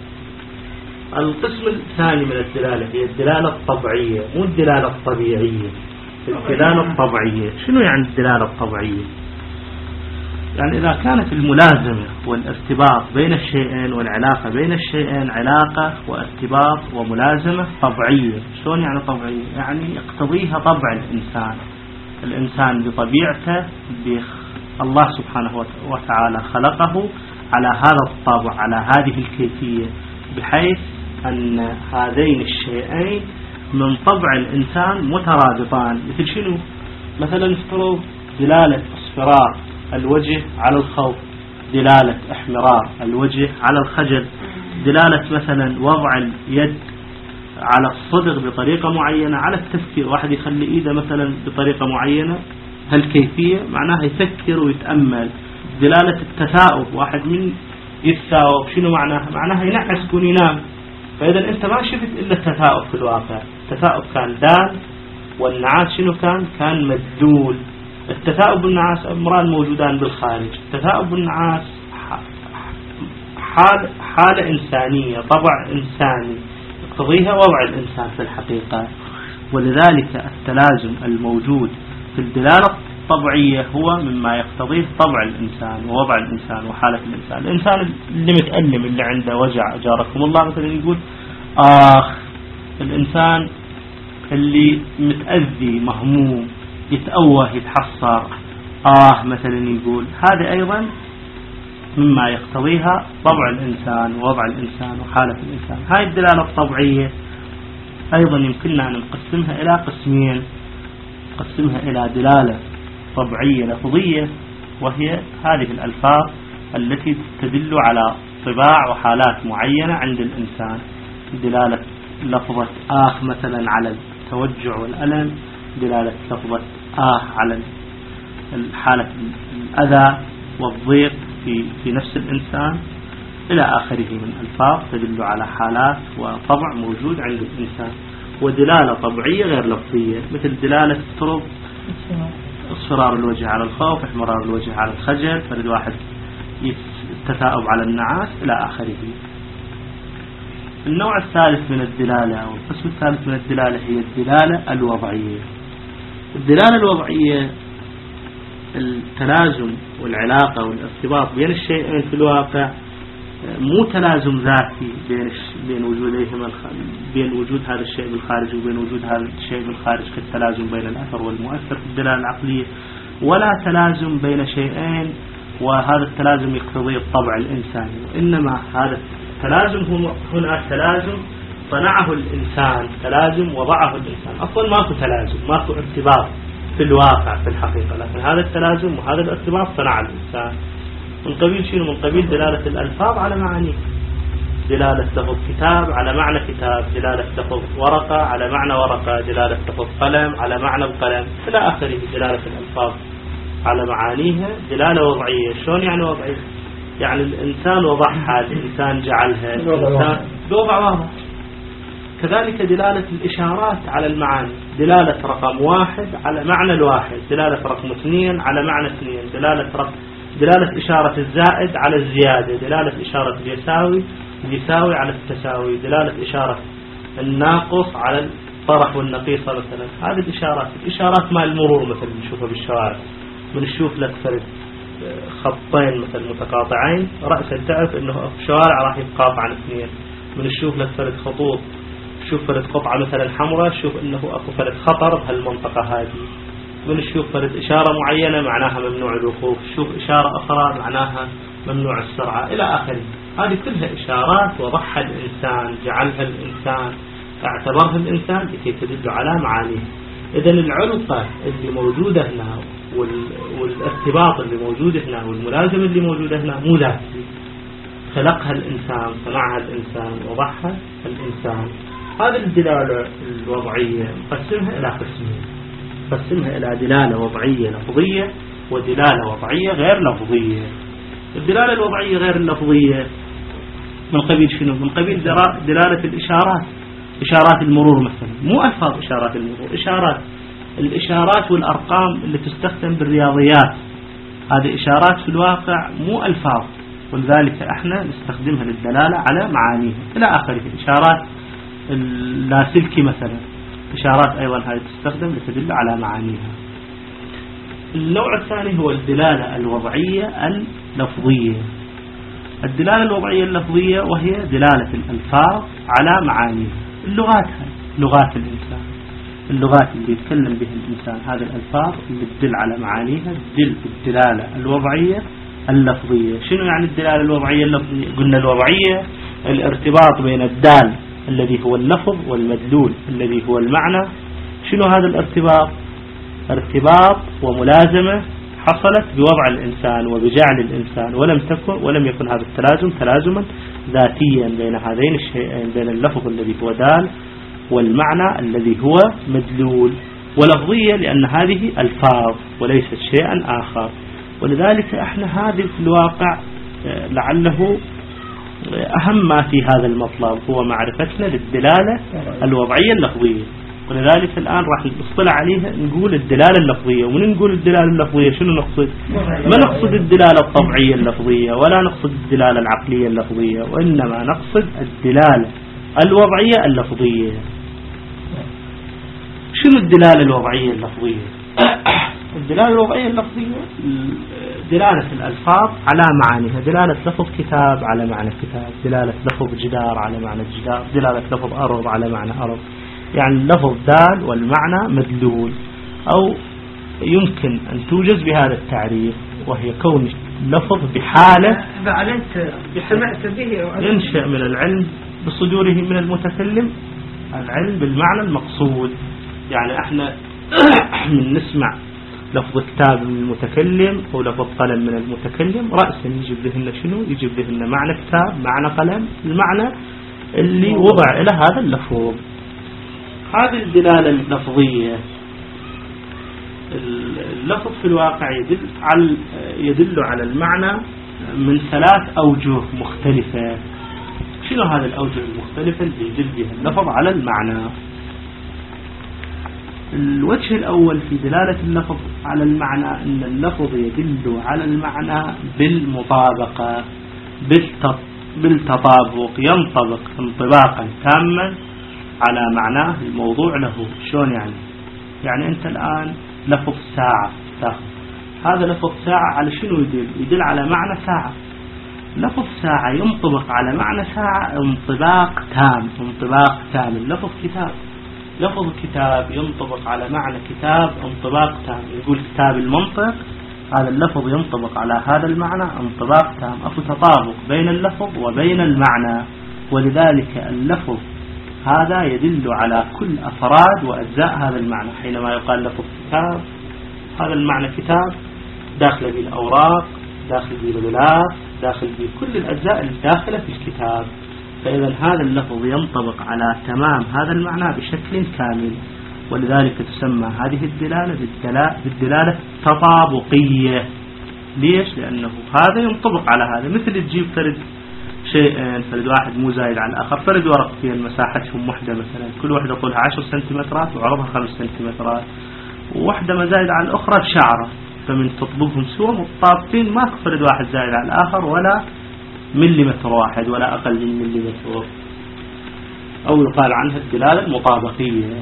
Speaker 1: القسم الثاني من الدلالة هي الدلالة الطبيعية، مو الدلالة الطبيعية، الدلالة الطبيعية. شنو يعني الدلالة الطبيعية؟ يعني إذا كانت الملازمة والارتباط بين الشيئين والعلاقة بين الشيئين علاقة وارتباط وملازمة طبيعية. شلون يعني طبيعية؟ يعني يقتضيها طبع الإنسان. الإنسان بطبيعته الله سبحانه وتعالى خلقه على هذا الطابع، على هذه الكيفية، بحيث أن هذين الشيئين من طبع الإنسان مترابطان. مثل شنو؟ مثلا نفترض دلالة اصفرار الوجه على الخوف، دلالة احمرار الوجه على الخجل، دلالة مثلا وضع اليد على الصدغ بطريقة معينة على التفكير، واحد يخلي إيده مثلا بطريقة معينة، هالكيفية معناها يفكر ويتأمل. دلالة التثاؤب، واحد من يتثاؤب شنو معناها؟ معناها ينعس كون ينام. فإذا أنت ما شفت إلا التثاؤب في الواقع. التثاؤب كان دال، والنعاس شنو كان؟ كان مدلول. التثاؤب والنعاس أمران موجودان بالخارج. التثاؤب والنعاس حال حالة إنسانية، طبع إنساني يقتضيها وضع الإنسان في الحقيقة. ولذلك التلازم الموجود في الدلالة الطبيعية هو مما يقتضيه طبع الإنسان ووضع الإنسان وحالة الإنسان. الإنسان اللي متألم، اللي عنده وجع أجاركم الله مثلا، يقول آخ. الإنسان اللي متأذي مهموم يتأوه يتحصر آه مثلا يقول. هذا أيضا مما يقتضيها طبع الإنسان ووضع الإنسان وحالة الإنسان. هاي الدلالة الطبيعية أيضا يمكننا أن نقسمها إلى قسمين. نقسمها إلى دلالة طبيعية لفظية، وهي هذه الألفاظ التي تدل على طباع وحالات معينة عند الإنسان. دلالة لفظة آخ مثلا على التوجع والألم، دلالة لفظة آه على حالة الأذى والضيق في في نفس الإنسان، إلى آخره من ألفاظ تدل على حالات وطبع موجود عند الإنسان. ودلالة طبيعية غير لفظية، مثل دلالة افترض اصفرار الوجه على الخوف، احمرار الوجه على الخجل، فرد واحد يتثاؤب على النعاس، إلى آخره. النوع الثالث من الدلالة أو القسم الثالث من الدلالة هي الدلالة الوضعية. الدلالة الوضعية التلازم والعلاقة والارتباط بين الشيئين في الواقع، مو تلازم ذاتي بين بين وجوديهما، بين وجود هذا الشيء بالخارج وبين وجود هذا الشيء بالخارج كالتلازم بين الأثر والمؤثر في الدلالة العقلية، ولا تلازم بين شيئين وهذا التلازم يقتضي الطبع الإنساني، وإنما هذا التلازم هنا تلازم صنعه الإنسان، تلازم وضعه الإنسان. أصلا ماكو تلازم، ماكو ارتباط في الواقع في الحقيقة، لكن هذا التلازم وهذا الارتباط صنع الإنسان. من قبيل شنو؟ من قبيل دلالة الألفاظ على معاني، دلالة لفظ كتاب على معنى كتاب، دلالة لفظ ورقة على معنى ورقة، دلالة لفظ قلم على معنى القلم، إلى آخره. دلالة الألفاظ على معانيها دلالة وضعية. شلون يعني وضعية؟ يعني الإنسان وضعها، الإنسان جعلها، الإنسان بوضع واضح. كذلك دلالة الإشارات على المعاني، دلالة رقم واحد على معنى الواحد، دلالة رقم اثنين على معنى اثنين، دلالة رقم دلالة إشارة الزائد على الزيادة، دلالة إشارة اليساوي اليساوي على التساوي، دلالة إشارة الناقص على الطرح والنقيصة مثلا. هذه الإشارات الإشارات مع المرور مثلا نشوفها بالشوارع، بنشوف لك فرد خطين مثلا متقاطعين رأسا تعرف أنه الشوارع راح يتقاطع عن اثنين. بنشوف لك فرد خطوط، شوف فرد قطعة مثلا حمراء، شوف أنه أكو فرد خطر بهالمنطقة هذه. بنشوف فرد إشارة معينة معناها ممنوع الوقوف، شوف إشارة أخرى معناها ممنوع السرعة، إلى آخره. هذه كلها إشارات وضعها الإنسان، جعلها الإنسان، اعتبرها الإنسان لكي تدل على معانيه. إذن العلاقة اللي موجودة هنا والارتباط اللي موجود هنا والملازم اللي موجود هنا مو ذاتي، خلقها الإنسان، صنعها الإنسان، وضعها الإنسان. هذه الدلالة الوضعية نقسمها إلى قسمين، نقسمها إلى دلالة وضعية لفظية ودلالة وضعية غير لفظية. الدلالة الوضعية غير اللفظية من قبيل شنو؟ من قبيل دلالة الإشارات، إشارات المرور مثلا، مو ألفاظ إشارات المرور، إشارات الإشارات والأرقام اللي تستخدم بالرياضيات، هذه إشارات في الواقع مو ألفاظ، ولذلك احنا نستخدمها للدلالة على معانيها، إلى آخره. إشارات اللاسلكي مثلا، إشارات أيضا هذه تستخدم لتدل على معانيها. النوع الثاني هو الدلالة الوضعية اللفظية. الدلالة الوضعية اللفظية وهي دلالة الألفاظ على معانيها، اللغات، لغات الإنسان. اللغات اللي يتكلم بها الإنسان هذه الألفاظ اللي تدل على معانيها تدل بالدلالة الوضعية اللفظية. شنو يعني الدلالة الوضعية اللفظية؟ قلنا الوضعية الارتباط بين الدال الذي هو اللفظ والمدلول الذي هو المعنى. شنو هذا الارتباط؟ ارتباط وملازمة حصلت بوضع الإنسان وبجعل الإنسان، ولم تكن ولم يكن هذا التلازم تلازما ذاتيا بين هذين الشيئين، بين اللفظ الذي هو دال والمعنى الذي هو مدلول، ولفظية لأن هذه ألفاظ وليست شيئا آخر. ولذلك احنا هذه في الواقع لعله أهم ما في هذا المطلب هو معرفتنا للدلالة الوضعية اللفظية. ولذلك الآن راح نصطلح عليها نقول الدلالة اللفظية. ومن نقول الدلالة اللفظية شنو نقصد؟ ما نقصد الدلالة الطبيعية اللفظية ولا نقصد الدلالة العقلية اللفظية، وإنما نقصد الدلالة الوضعية اللفظية. شنو الدلالة الوضعية اللفظية؟ الدلالة الوضعية اللفظية دلالة الألفاظ على معانيها. دلالة لفظ كتاب على معنى كتاب، دلالة لفظ جدار على معنى جدار، دلالة لفظ أرض على معنى أرض. يعني اللفظ دال والمعنى مدلول. أو يمكن أن توجز بهذا التعريف وهي كون لفظ بحالة
Speaker 3: سمعت به
Speaker 1: ينشأ من العلم بصدوره من المتكلم، العلم بالمعنى المقصود. يعني احنا من نسمع لفظ كتاب من المتكلم أو لفظ قلم من المتكلم رأسا يجب لهن شنو؟ يجب لهن معنى كتاب، معنى قلم، المعنى اللي وضع إلى هذا اللفظ. هذه الدلالة اللفظية اللفظ في الواقع يدل على يدل على المعنى من ثلاث أوجه مختلفة. شنو هذه الأوجه المختلفة اللي يدل بها اللفظ على المعنى؟ الوجه الأول في دلالة اللفظ على المعنى أن اللفظ يدل على المعنى بالمطابقة بالتطابق، ينطبق انطباقا تاما على معناه الموضوع له. شلون يعني؟ يعني أنت الآن لفظ ساعة تاخذ هذا لفظ ساعة على شنو يدل؟ يدل على معنى ساعة. لفظ ساعة ينطبق على معنى ساعة انطباق تام، انطباق تام. لفظ كتاب لفظ كتاب ينطبق على معنى كتاب انطباق تام. يقول كتاب المنطق، هذا اللفظ ينطبق على هذا المعنى انطباق تام، أكو تطابق بين اللفظ وبين المعنى. ولذلك اللفظ هذا يدل على كل أفراد وأجزاء هذا المعنى. حينما يقال لفظ كتاب، هذا المعنى كتاب داخل به الأوراق، داخل به الغلاف، داخل به كل الأجزاء الداخلة في الكتاب. فإذا هذا اللفظ ينطبق على تمام هذا المعنى بشكل كامل. ولذلك تسمى هذه الدلالة بالدلالة التطابقية. ليش؟ لأنه هذا ينطبق على هذا. مثل تجيب فرد شيئين، فرد واحد مو زايد عن الآخر، فرد ورقتين مساحتهم وحدة مثلا، كل واحدة طولها عشر سنتيمترات وعرضها خمس سنتيمترات، وواحدة ما زايد عن الأخرى بشعرة، فمن تطبقهم سوا متطابقين، ما فرد واحد زايد عن الآخر ولا مليمتر واحد ولا أقل من مليمتر، أو يقال عنها الدلالة المطابقية.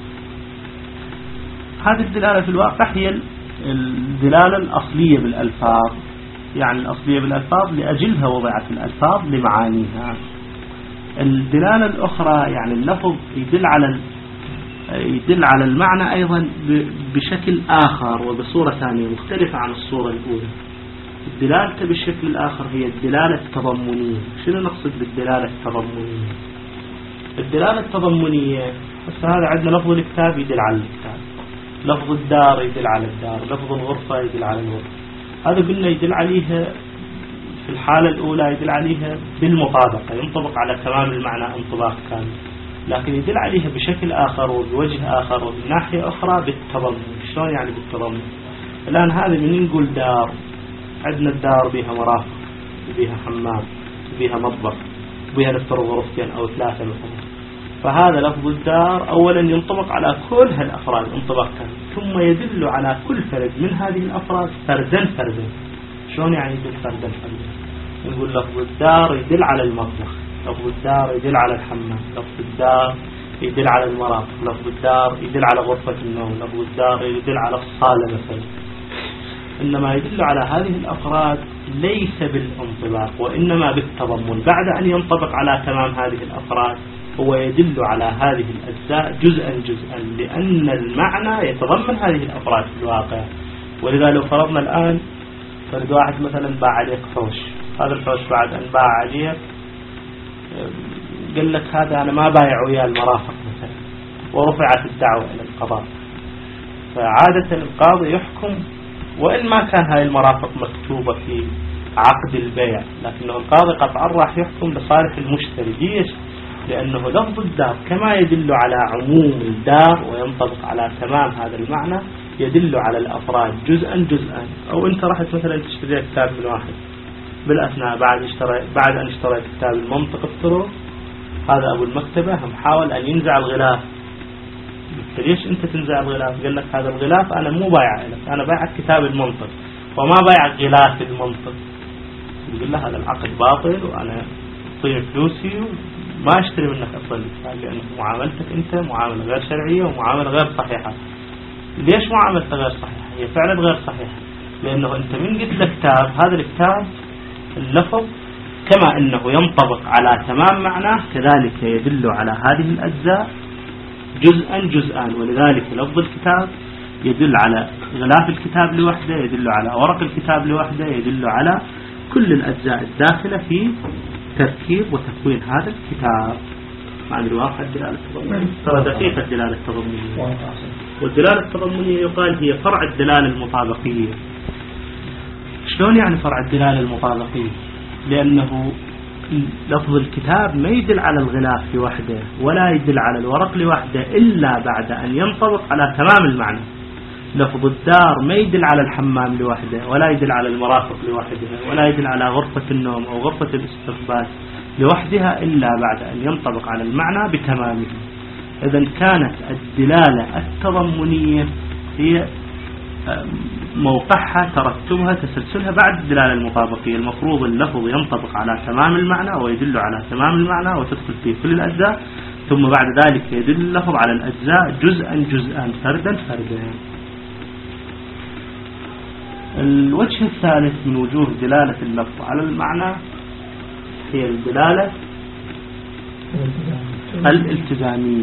Speaker 1: هذه الدلالة في الواقع هي الدلالة الأصلية بالألفاظ. يعني الأصلية بالألفاظ لأجلها وضعت الألفاظ لمعانيها. الدلالة الأخرى يعني اللفظ يدل على يدل على المعنى أيضا بشكل آخر وبصورة ثانية مختلفة عن الصورة الأولى. الدلالة بالشكل الآخر هي الدلالة التضمنية. شنو نقصد بالدلالة التضمنية؟ الدلالة التضمنية هسه هذا عندنا لفظ الكتاب يدل على الكتاب، لفظ الدار يدل على الدار، لفظ الغرفة يدل على الغرفة. هذا قلنا يدل عليها في الحالة الأولى يدل عليها بالمطابقة، ينطبق على تمام المعنى انطباق كامل. لكن يدل عليها بشكل آخر وبوجه آخر ومن ناحية أخرى بالتضمن. شلون يعني بالتضمن؟ الآن هذا من نقول دار، عندنا الدار بها مرافق، بها حمام، بها مطبخ، بها نفترض غرفتين أو ثلاثة مثلا. فهذا لفظ الدار أولا ينطبق على كل هالأفراد انطباق كامل، ثم يدل على كل فرد من هذه الأفراد فردا فردا. شلون يعني يدل فردا فردا؟ نقول لفظ الدار يدل على المطبخ، لفظ الدار يدل على الحمام، لفظ الدار يدل على المرافق، لفظ الدار يدل على غرفة النوم، لفظ الدار يدل على الصالة مثلا. إنما يدل على هذه الأفراد ليس بالانطباق وإنما بالتضمن. بعد أن ينطبق على تمام هذه الأفراد هو يدل على هذه الأجزاء جزءا جزءا، لأن المعنى يتضمن هذه الأفراد في الواقع. ولذا لو فرضنا الآن فرد واحد مثلا باع عليك حوش، هذا الحوش بعد أن باع عليك قال لك هذا أنا ما بايع ويا المرافق مثلا، ورفعت الدعوة إلى القضاء، فعادة القاضي يحكم وإن ما كان هاي المرافق مكتوبة في عقد البيع، لكنه القاضي قطعا راح يحكم لصالح المشتري. ليش؟ لأنه لفظ الدار كما يدل على عموم الدار وينطبق على تمام هذا المعنى، يدل على الأفراد جزءا جزءا. أو أنت رحت مثلا تشتري كتاب من واحد بالأثناء بعد اشتري بعد أن اشتريت كتاب المنطق الطرق، هذا أبو المكتبة هم حاول أن ينزع الغلاف. ليش أنت تنزع الغلاف؟ قال لك هذا الغلاف أنا مو بايع لك، أنا بايع كتاب المنطق وما بايع غلاف المنطق. يقول له هذا العقد باطل وأنا أعطيك فلوسي وما أشتري منك أفضل الكتاب، لأن معاملتك أنت معاملة غير شرعية ومعاملة غير صحيحة. ليش معاملتك غير صحيحة؟ هي فعلا غير صحيحة، لأنه أنت من قلت لك كتاب، هذا الكتاب اللفظ كما أنه ينطبق على تمام معناه كذلك يدل على هذه الأجزاء جزءا جزءا. ولذلك لفظ الكتاب يدل على غلاف الكتاب لوحده، يدل على ورق الكتاب لوحده، يدل على كل الأجزاء الداخلة في تركيب وتكوين هذا الكتاب. مع الواقع الدلالة التضمنية ترى دقيقة الدلالة التضمنية، والدلالة التضمنية يقال هي فرع الدلالة المطابقية. شلون يعني فرع الدلالة المطابقية؟ لأنه لفظ الكتاب ما يدل على الغلاف لوحده ولا يدل على الورق لوحده إلا بعد أن ينطبق على تمام المعنى. لفظ الدار ما يدل على الحمام لوحده ولا يدل على المرافق لوحدها ولا يدل على غرفة النوم أو غرفة الاستقبال لوحدها إلا بعد أن ينطبق على المعنى بتمامه. إذن كانت الدلالة التضمنية هي موقعها ترتبها تسلسلها بعد الدلالة المطابقية. المفروض اللفظ ينطبق على تمام المعنى ويدل على تمام المعنى وتدخل فيه كل الأجزاء، ثم بعد ذلك يدل اللفظ على الأجزاء جزءا جزءا فردا فردا. الوجه الثالث من وجوه دلالة اللفظ على المعنى هي الدلالة الالتزامية.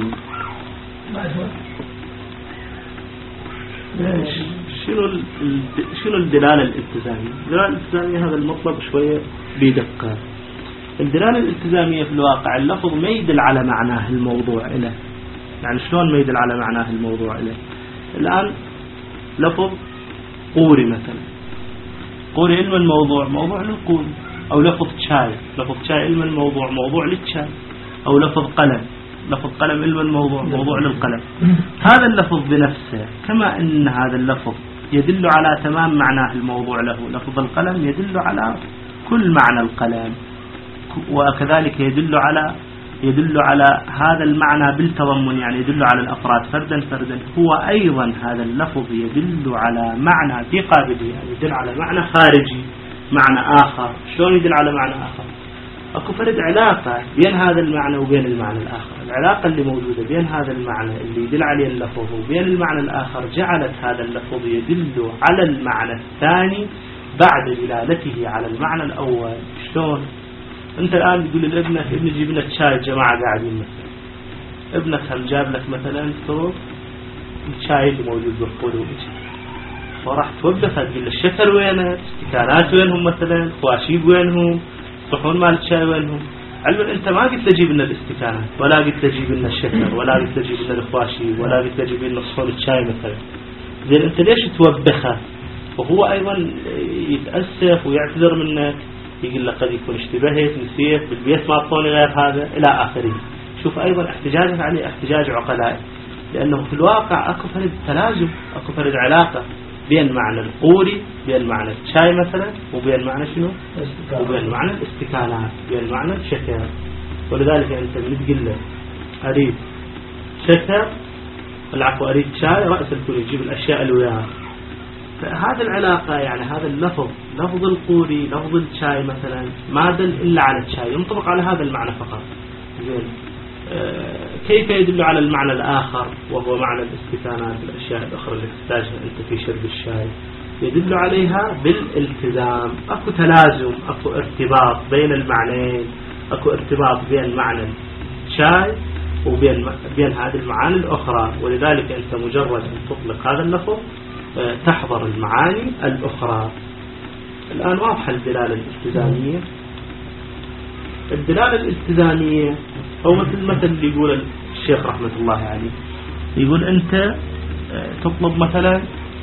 Speaker 1: شنو شنو الدلالة الالتزامية؟ الدلالة الالتزامية هذا المطلب شوية بدقة. الدلالة الالتزامية في الواقع اللفظ ما يدل على معناه الموضوع له. يعني شلون ما يدل على معناه الموضوع له؟ الآن لفظ قوري مثلا، قوري علم الموضوع موضوع للقوري، أو لفظ شاي، لفظ شاي علم الموضوع موضوع للشاي، أو لفظ قلم، لفظ قلم علم الموضوع موضوع للقلم. هذا اللفظ بنفسه كما أن هذا اللفظ يدل على تمام معناه الموضوع له، لفظ القلم يدل على كل معنى القلم، وكذلك يدل على يدل على هذا المعنى بالتضمن، يعني يدل على الأفراد فردا فردا. هو أيضا هذا اللفظ يدل على معنى في قابله، يعني يدل على معنى خارجي، معنى آخر. شلون يدل على معنى آخر؟ أكو فرد علاقة بين هذا المعنى وبين المعنى الآخر. العلاقة اللي موجودة بين هذا المعنى اللي يدل عليه اللفظ وبين المعنى الآخر جعلت هذا اللفظ يدل على المعنى الثاني بعد دلالته على المعنى الأول. شلون؟ أنت الآن تقول لابنك ابني جيب لك شاي، جماعة قاعدين مثلا، ابنك هم جاب لك مثلا طرق الشاي اللي موجود بالقول وبيجي، وراح توقفها تقول له الشكر وينه، استكانات وينهم مثلا، خواشيب وينهم، صحون مال الشاي وينهم. علما أنت ما قلت تجيب لنا الاستكانات ولا قلت تجيب لنا الشكر ولا قلت تجيب لنا الخواشيب ولا قلت تجيب لنا صحون الشاي مثلا. زين أنت ليش توبخه؟ وهو أيضا يتأسف ويعتذر منك، يقول لك قد يكون اشتبهت نسيت بالبيت ما أعطوني غير هذا إلى آخره. شوف أيضا احتجاجك عليه احتجاج عقلاء، لأنه في الواقع أكو فرد تلازم، أكو فرد علاقة بين معنى القوري، بين معنى الشاي مثلا، وبين معنى شنو؟ وبين معنى الاستكانات، بين معنى الشكر. ولذلك أنت بتقول له أريد شكر، العفو أريد شاي، رأس الكل يجيب الأشياء اللي وياها. فهذا العلاقة يعني هذا اللفظ، لفظ القوري، لفظ الشاي مثلا ما دل إلا على الشاي، ينطبق على هذا المعنى فقط. زين آه كيف يدل على المعنى الآخر وهو معنى الاستكانات، الأشياء الأخرى اللي تحتاجها أنت في شرب الشاي؟ يدل عليها بالالتزام. أكو تلازم، أكو ارتباط بين المعنيين، أكو ارتباط بين معنى الشاي وبين بين هذه المعاني الأخرى. ولذلك أنت مجرد أن تطلق هذا اللفظ تحضر المعاني الأخرى. الآن واضحة الدلالة الالتزامية. الدلالة الالتزامية هو مثل مثل اللي يقول الشيخ رحمة الله عليه، يقول أنت تطلب مثلا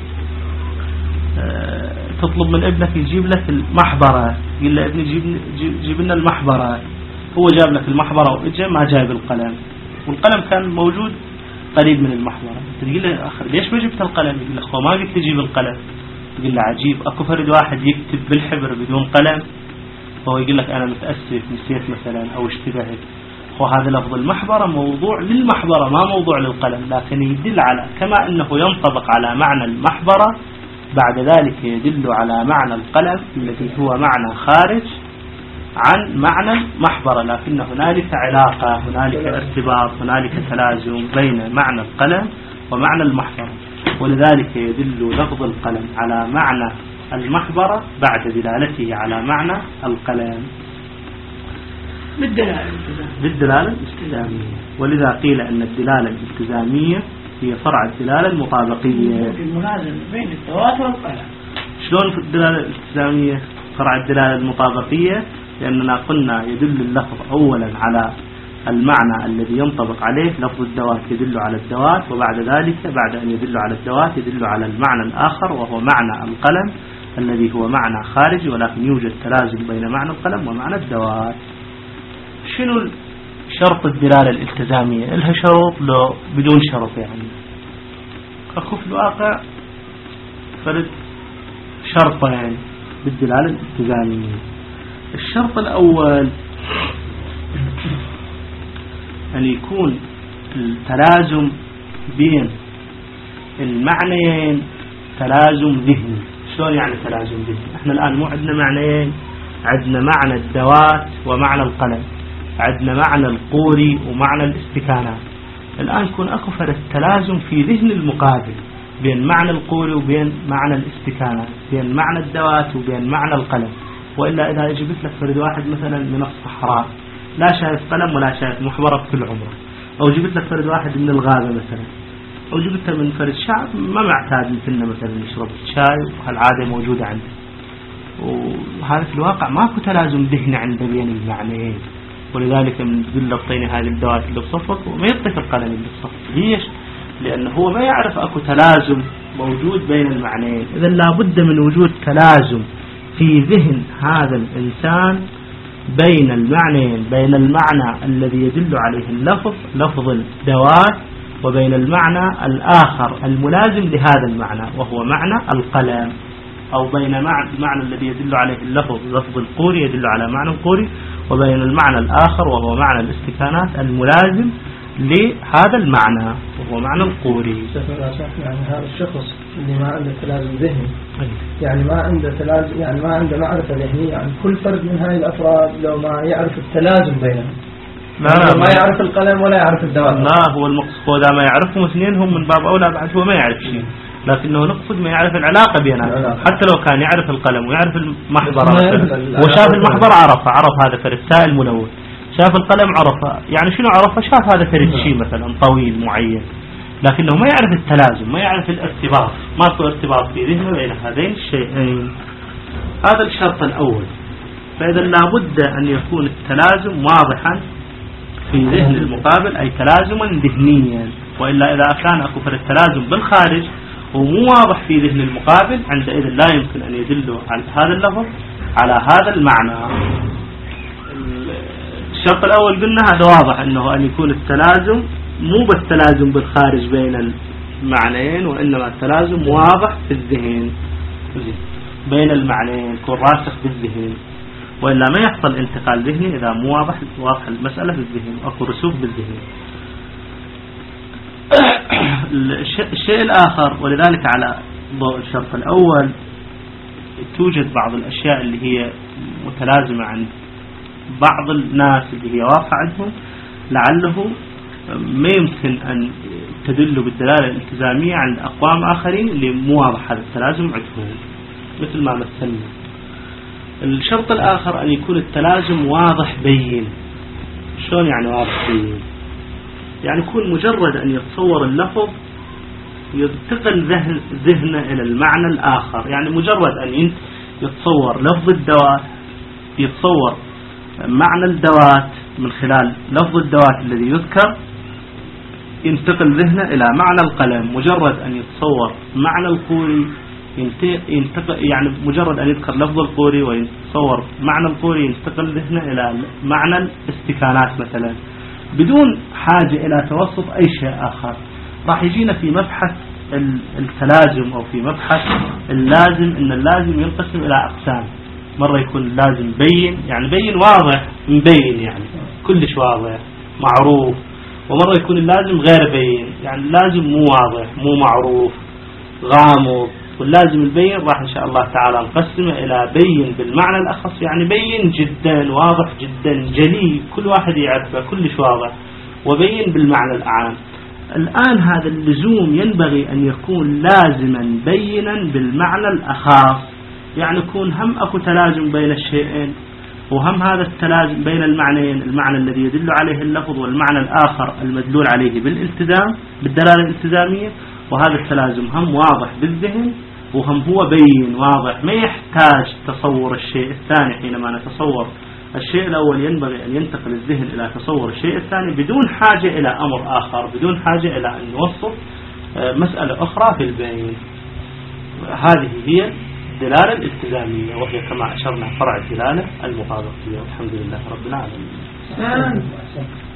Speaker 1: تطلب من ابنك يجيب لك المحبرة، يقول له ابني جيب, جيب لنا المحبرة، هو جاب لك المحبرة وإجا ما جايب القلم، والقلم كان موجود قريب من المحبرة. تقول له آخر ليش ما جبت القلم؟ يقول لك هو ما قلت تجيب القلم. تقول له عجيب، أكو فرد واحد يكتب بالحبر بدون قلم، فهو يقول لك أنا متأسف نسيت مثلا أو اشتبهت. وهذا لفظ المحبرة موضوع للمحبرة ما موضوع للقلم، لكن يدل على كما أنه ينطبق على معنى المحبرة بعد ذلك يدل على معنى القلم الذي هو معنى خارج عن معنى المحبرة، لكن هنالك علاقة، هنالك ارتباط، هنالك تلازم بين معنى القلم ومعنى المحبرة. ولذلك يدل لفظ القلم على معنى المحبرة بعد دلالته على معنى القلم
Speaker 3: بالدلالة
Speaker 1: بالدلالة الالتزامية. ولذا قيل أن الدلالة الالتزامية هي فرع الدلالة المطابقية.
Speaker 3: الملازم بين الدوات والقلم.
Speaker 1: شلون الدلالة الالتزامية فرع الدلالة المطابقية؟ لأننا قلنا يدل اللفظ أولا على المعنى الذي ينطبق عليه، لفظ الدوات يدل على الدوات، وبعد ذلك بعد أن يدل على الدوات يدل على المعنى الآخر وهو معنى القلم الذي هو معنى خارجي، ولكن يوجد تلازم بين معنى القلم ومعنى الدوات. شنو شرط الدلالة الالتزامية؟ لها شروط لو بدون شرط؟ يعني أكو في الواقع فرد شرطة يعني بالدلالة الالتزامية. الشرط الأول أن يكون التلازم بين المعنيين تلازم ذهني. شلون يعني تلازم ذهني؟ احنا الآن مو عندنا معنيين، عندنا معنى الدوات ومعنى القلم، عندنا معنى القوري ومعنى الاستكانات. الآن يكون أكو فرق تلازم في ذهن المقابل بين معنى القوري وبين معنى الاستكانات، بين معنى الدوات وبين معنى القلم. وإلا إذا جبت لك فرد واحد مثلا من الصحراء لا شايف قلم ولا شايف محبرة بكل عمره، أو جبت لك فرد واحد من الغابة مثلا، أو جبت من فرد شعب ما معتاد مثلنا مثلا يشرب الشاي وهالعادة موجودة عنده، وهذا في الواقع ماكو تلازم ذهني عنده بين المعنيين. ولذلك من تقول له اعطيني هذه الدوات اللي بصفك وما يعطيك القلم اللي بصفك. ليش؟ لأنه هو ما يعرف أكو تلازم موجود بين المعنيين. إذا لابد من وجود تلازم في ذهن هذا الإنسان بين المعنيين، بين المعنى الذي يدل عليه اللفظ لفظ الدوات، وبين المعنى الآخر الملازم لهذا المعنى وهو معنى القلم، أو بين المعنى الذي يدل عليه اللفظ لفظ القوري يدل على معنى القوري، وبين المعنى الآخر وهو معنى الاستكانات الملازم لهذا المعنى وهو معنى القوري.
Speaker 2: يعني هذا الشخص اللي ما عنده تلازم ذهني يعني ما عنده تلازم، يعني ما عنده معرفة ذهنية عن يعني كل فرد من هاي الأفراد لو ما يعرف التلازم بينهم
Speaker 1: لا
Speaker 2: يعني ما يعرف القلم ولا يعرف الدوات.
Speaker 1: لا، هو المقصود إذا ما يعرفهم اثنين هم من باب أولى بعد هو ما يعرف شيء، لكنه نقصد ما يعرف العلاقة بينهم. حتى لو كان يعرف القلم ويعرف المحبرة وشاف المحبرة عرفه، عرف هذا فرد سائل ملون، شاف القلم عرفه، يعني شنو عرفه؟ شاف هذا فرد شيء مثلا طويل معين، لكنه ما يعرف التلازم، ما يعرف الارتباط، ماكو ارتباط في ذهنه بين هذين الشيئين. هذا الشرط الأول. فإذا لابد أن يكون التلازم واضحا في ذهن المقابل، أي تلازما ذهنيا، وإلا إذا كان أكو فرد التلازم بالخارج ومو واضح في ذهن المقابل عندئذ لا يمكن أن يدل على هذا اللفظ على هذا المعنى. الشرط الأول قلنا هذا واضح أنه أن يكون التلازم مو بس تلازم بالخارج بين المعنيين، وإنما التلازم واضح في الذهن بين المعنيين، يكون راسخ بالذهن، وإلا ما يحصل انتقال ذهني إذا مو واضح واضح المسألة في الذهن أكو رسوخ بالذهن. الشيء الآخر، ولذلك على ضوء الشرط الأول توجد بعض الأشياء اللي هي متلازمة عند بعض الناس اللي هي واضحة عندهم لعله ما يمكن أن تدل بالدلالة الالتزامية عند أقوام آخرين اللي مو واضح هذا التلازم عندهم، مثل ما مثلنا. الشرط الآخر أن يكون التلازم واضح بين. شلون يعني واضح بين؟ يعني يكون مجرد أن يتصور اللفظ ينتقل ذهن ذهنه إلى المعنى الآخر. يعني مجرد أن يتصور لفظ الدوات يتصور معنى الدوات من خلال لفظ الدوات الذي يذكر، ينتقل ذهنه إلى معنى القلم. مجرد أن يتصور معنى القوري ينتقل، يعني مجرد أن يذكر لفظ القوري ويتصور معنى القوري ينتقل ذهنه إلى معنى الاستكانات مثلا، بدون حاجة إلى توسط أي شيء آخر. راح يجينا في مبحث التلازم أو في مبحث اللازم، إن اللازم ينقسم إلى أقسام. مرة يكون اللازم بين، يعني بين واضح مبين، يعني كلش واضح معروف. ومرة يكون اللازم غير بين، يعني اللازم مو واضح مو معروف غامض. واللازم البين راح إن شاء الله تعالى نقسمه إلى بين بالمعنى الأخص، يعني بين جدا واضح جدا جلي كل واحد يعرفه كلش واضح، وبين بالمعنى الأعام. الآن هذا اللزوم ينبغي أن يكون لازما بينا بالمعنى الأخص، يعني يكون هم أكو تلازم بين الشيئين، وهم هذا التلازم بين المعنيين، المعنى الذي يدل عليه اللفظ والمعنى الآخر المدلول عليه بالالتزام بالدلالة الالتزامية، وهذا التلازم هم واضح بالذهن وهم هو بين واضح، ما يحتاج تصور الشيء الثاني. حينما نتصور الشيء الأول ينبغي أن ينتقل الذهن إلى تصور الشيء الثاني بدون حاجة إلى أمر آخر، بدون حاجة إلى أن نوصف مسألة أخرى في البين. هذه هي الدلالة الالتزامية، وهي كما أشرنا فرع الدلالة المطابقية. والحمد لله رب العالمين.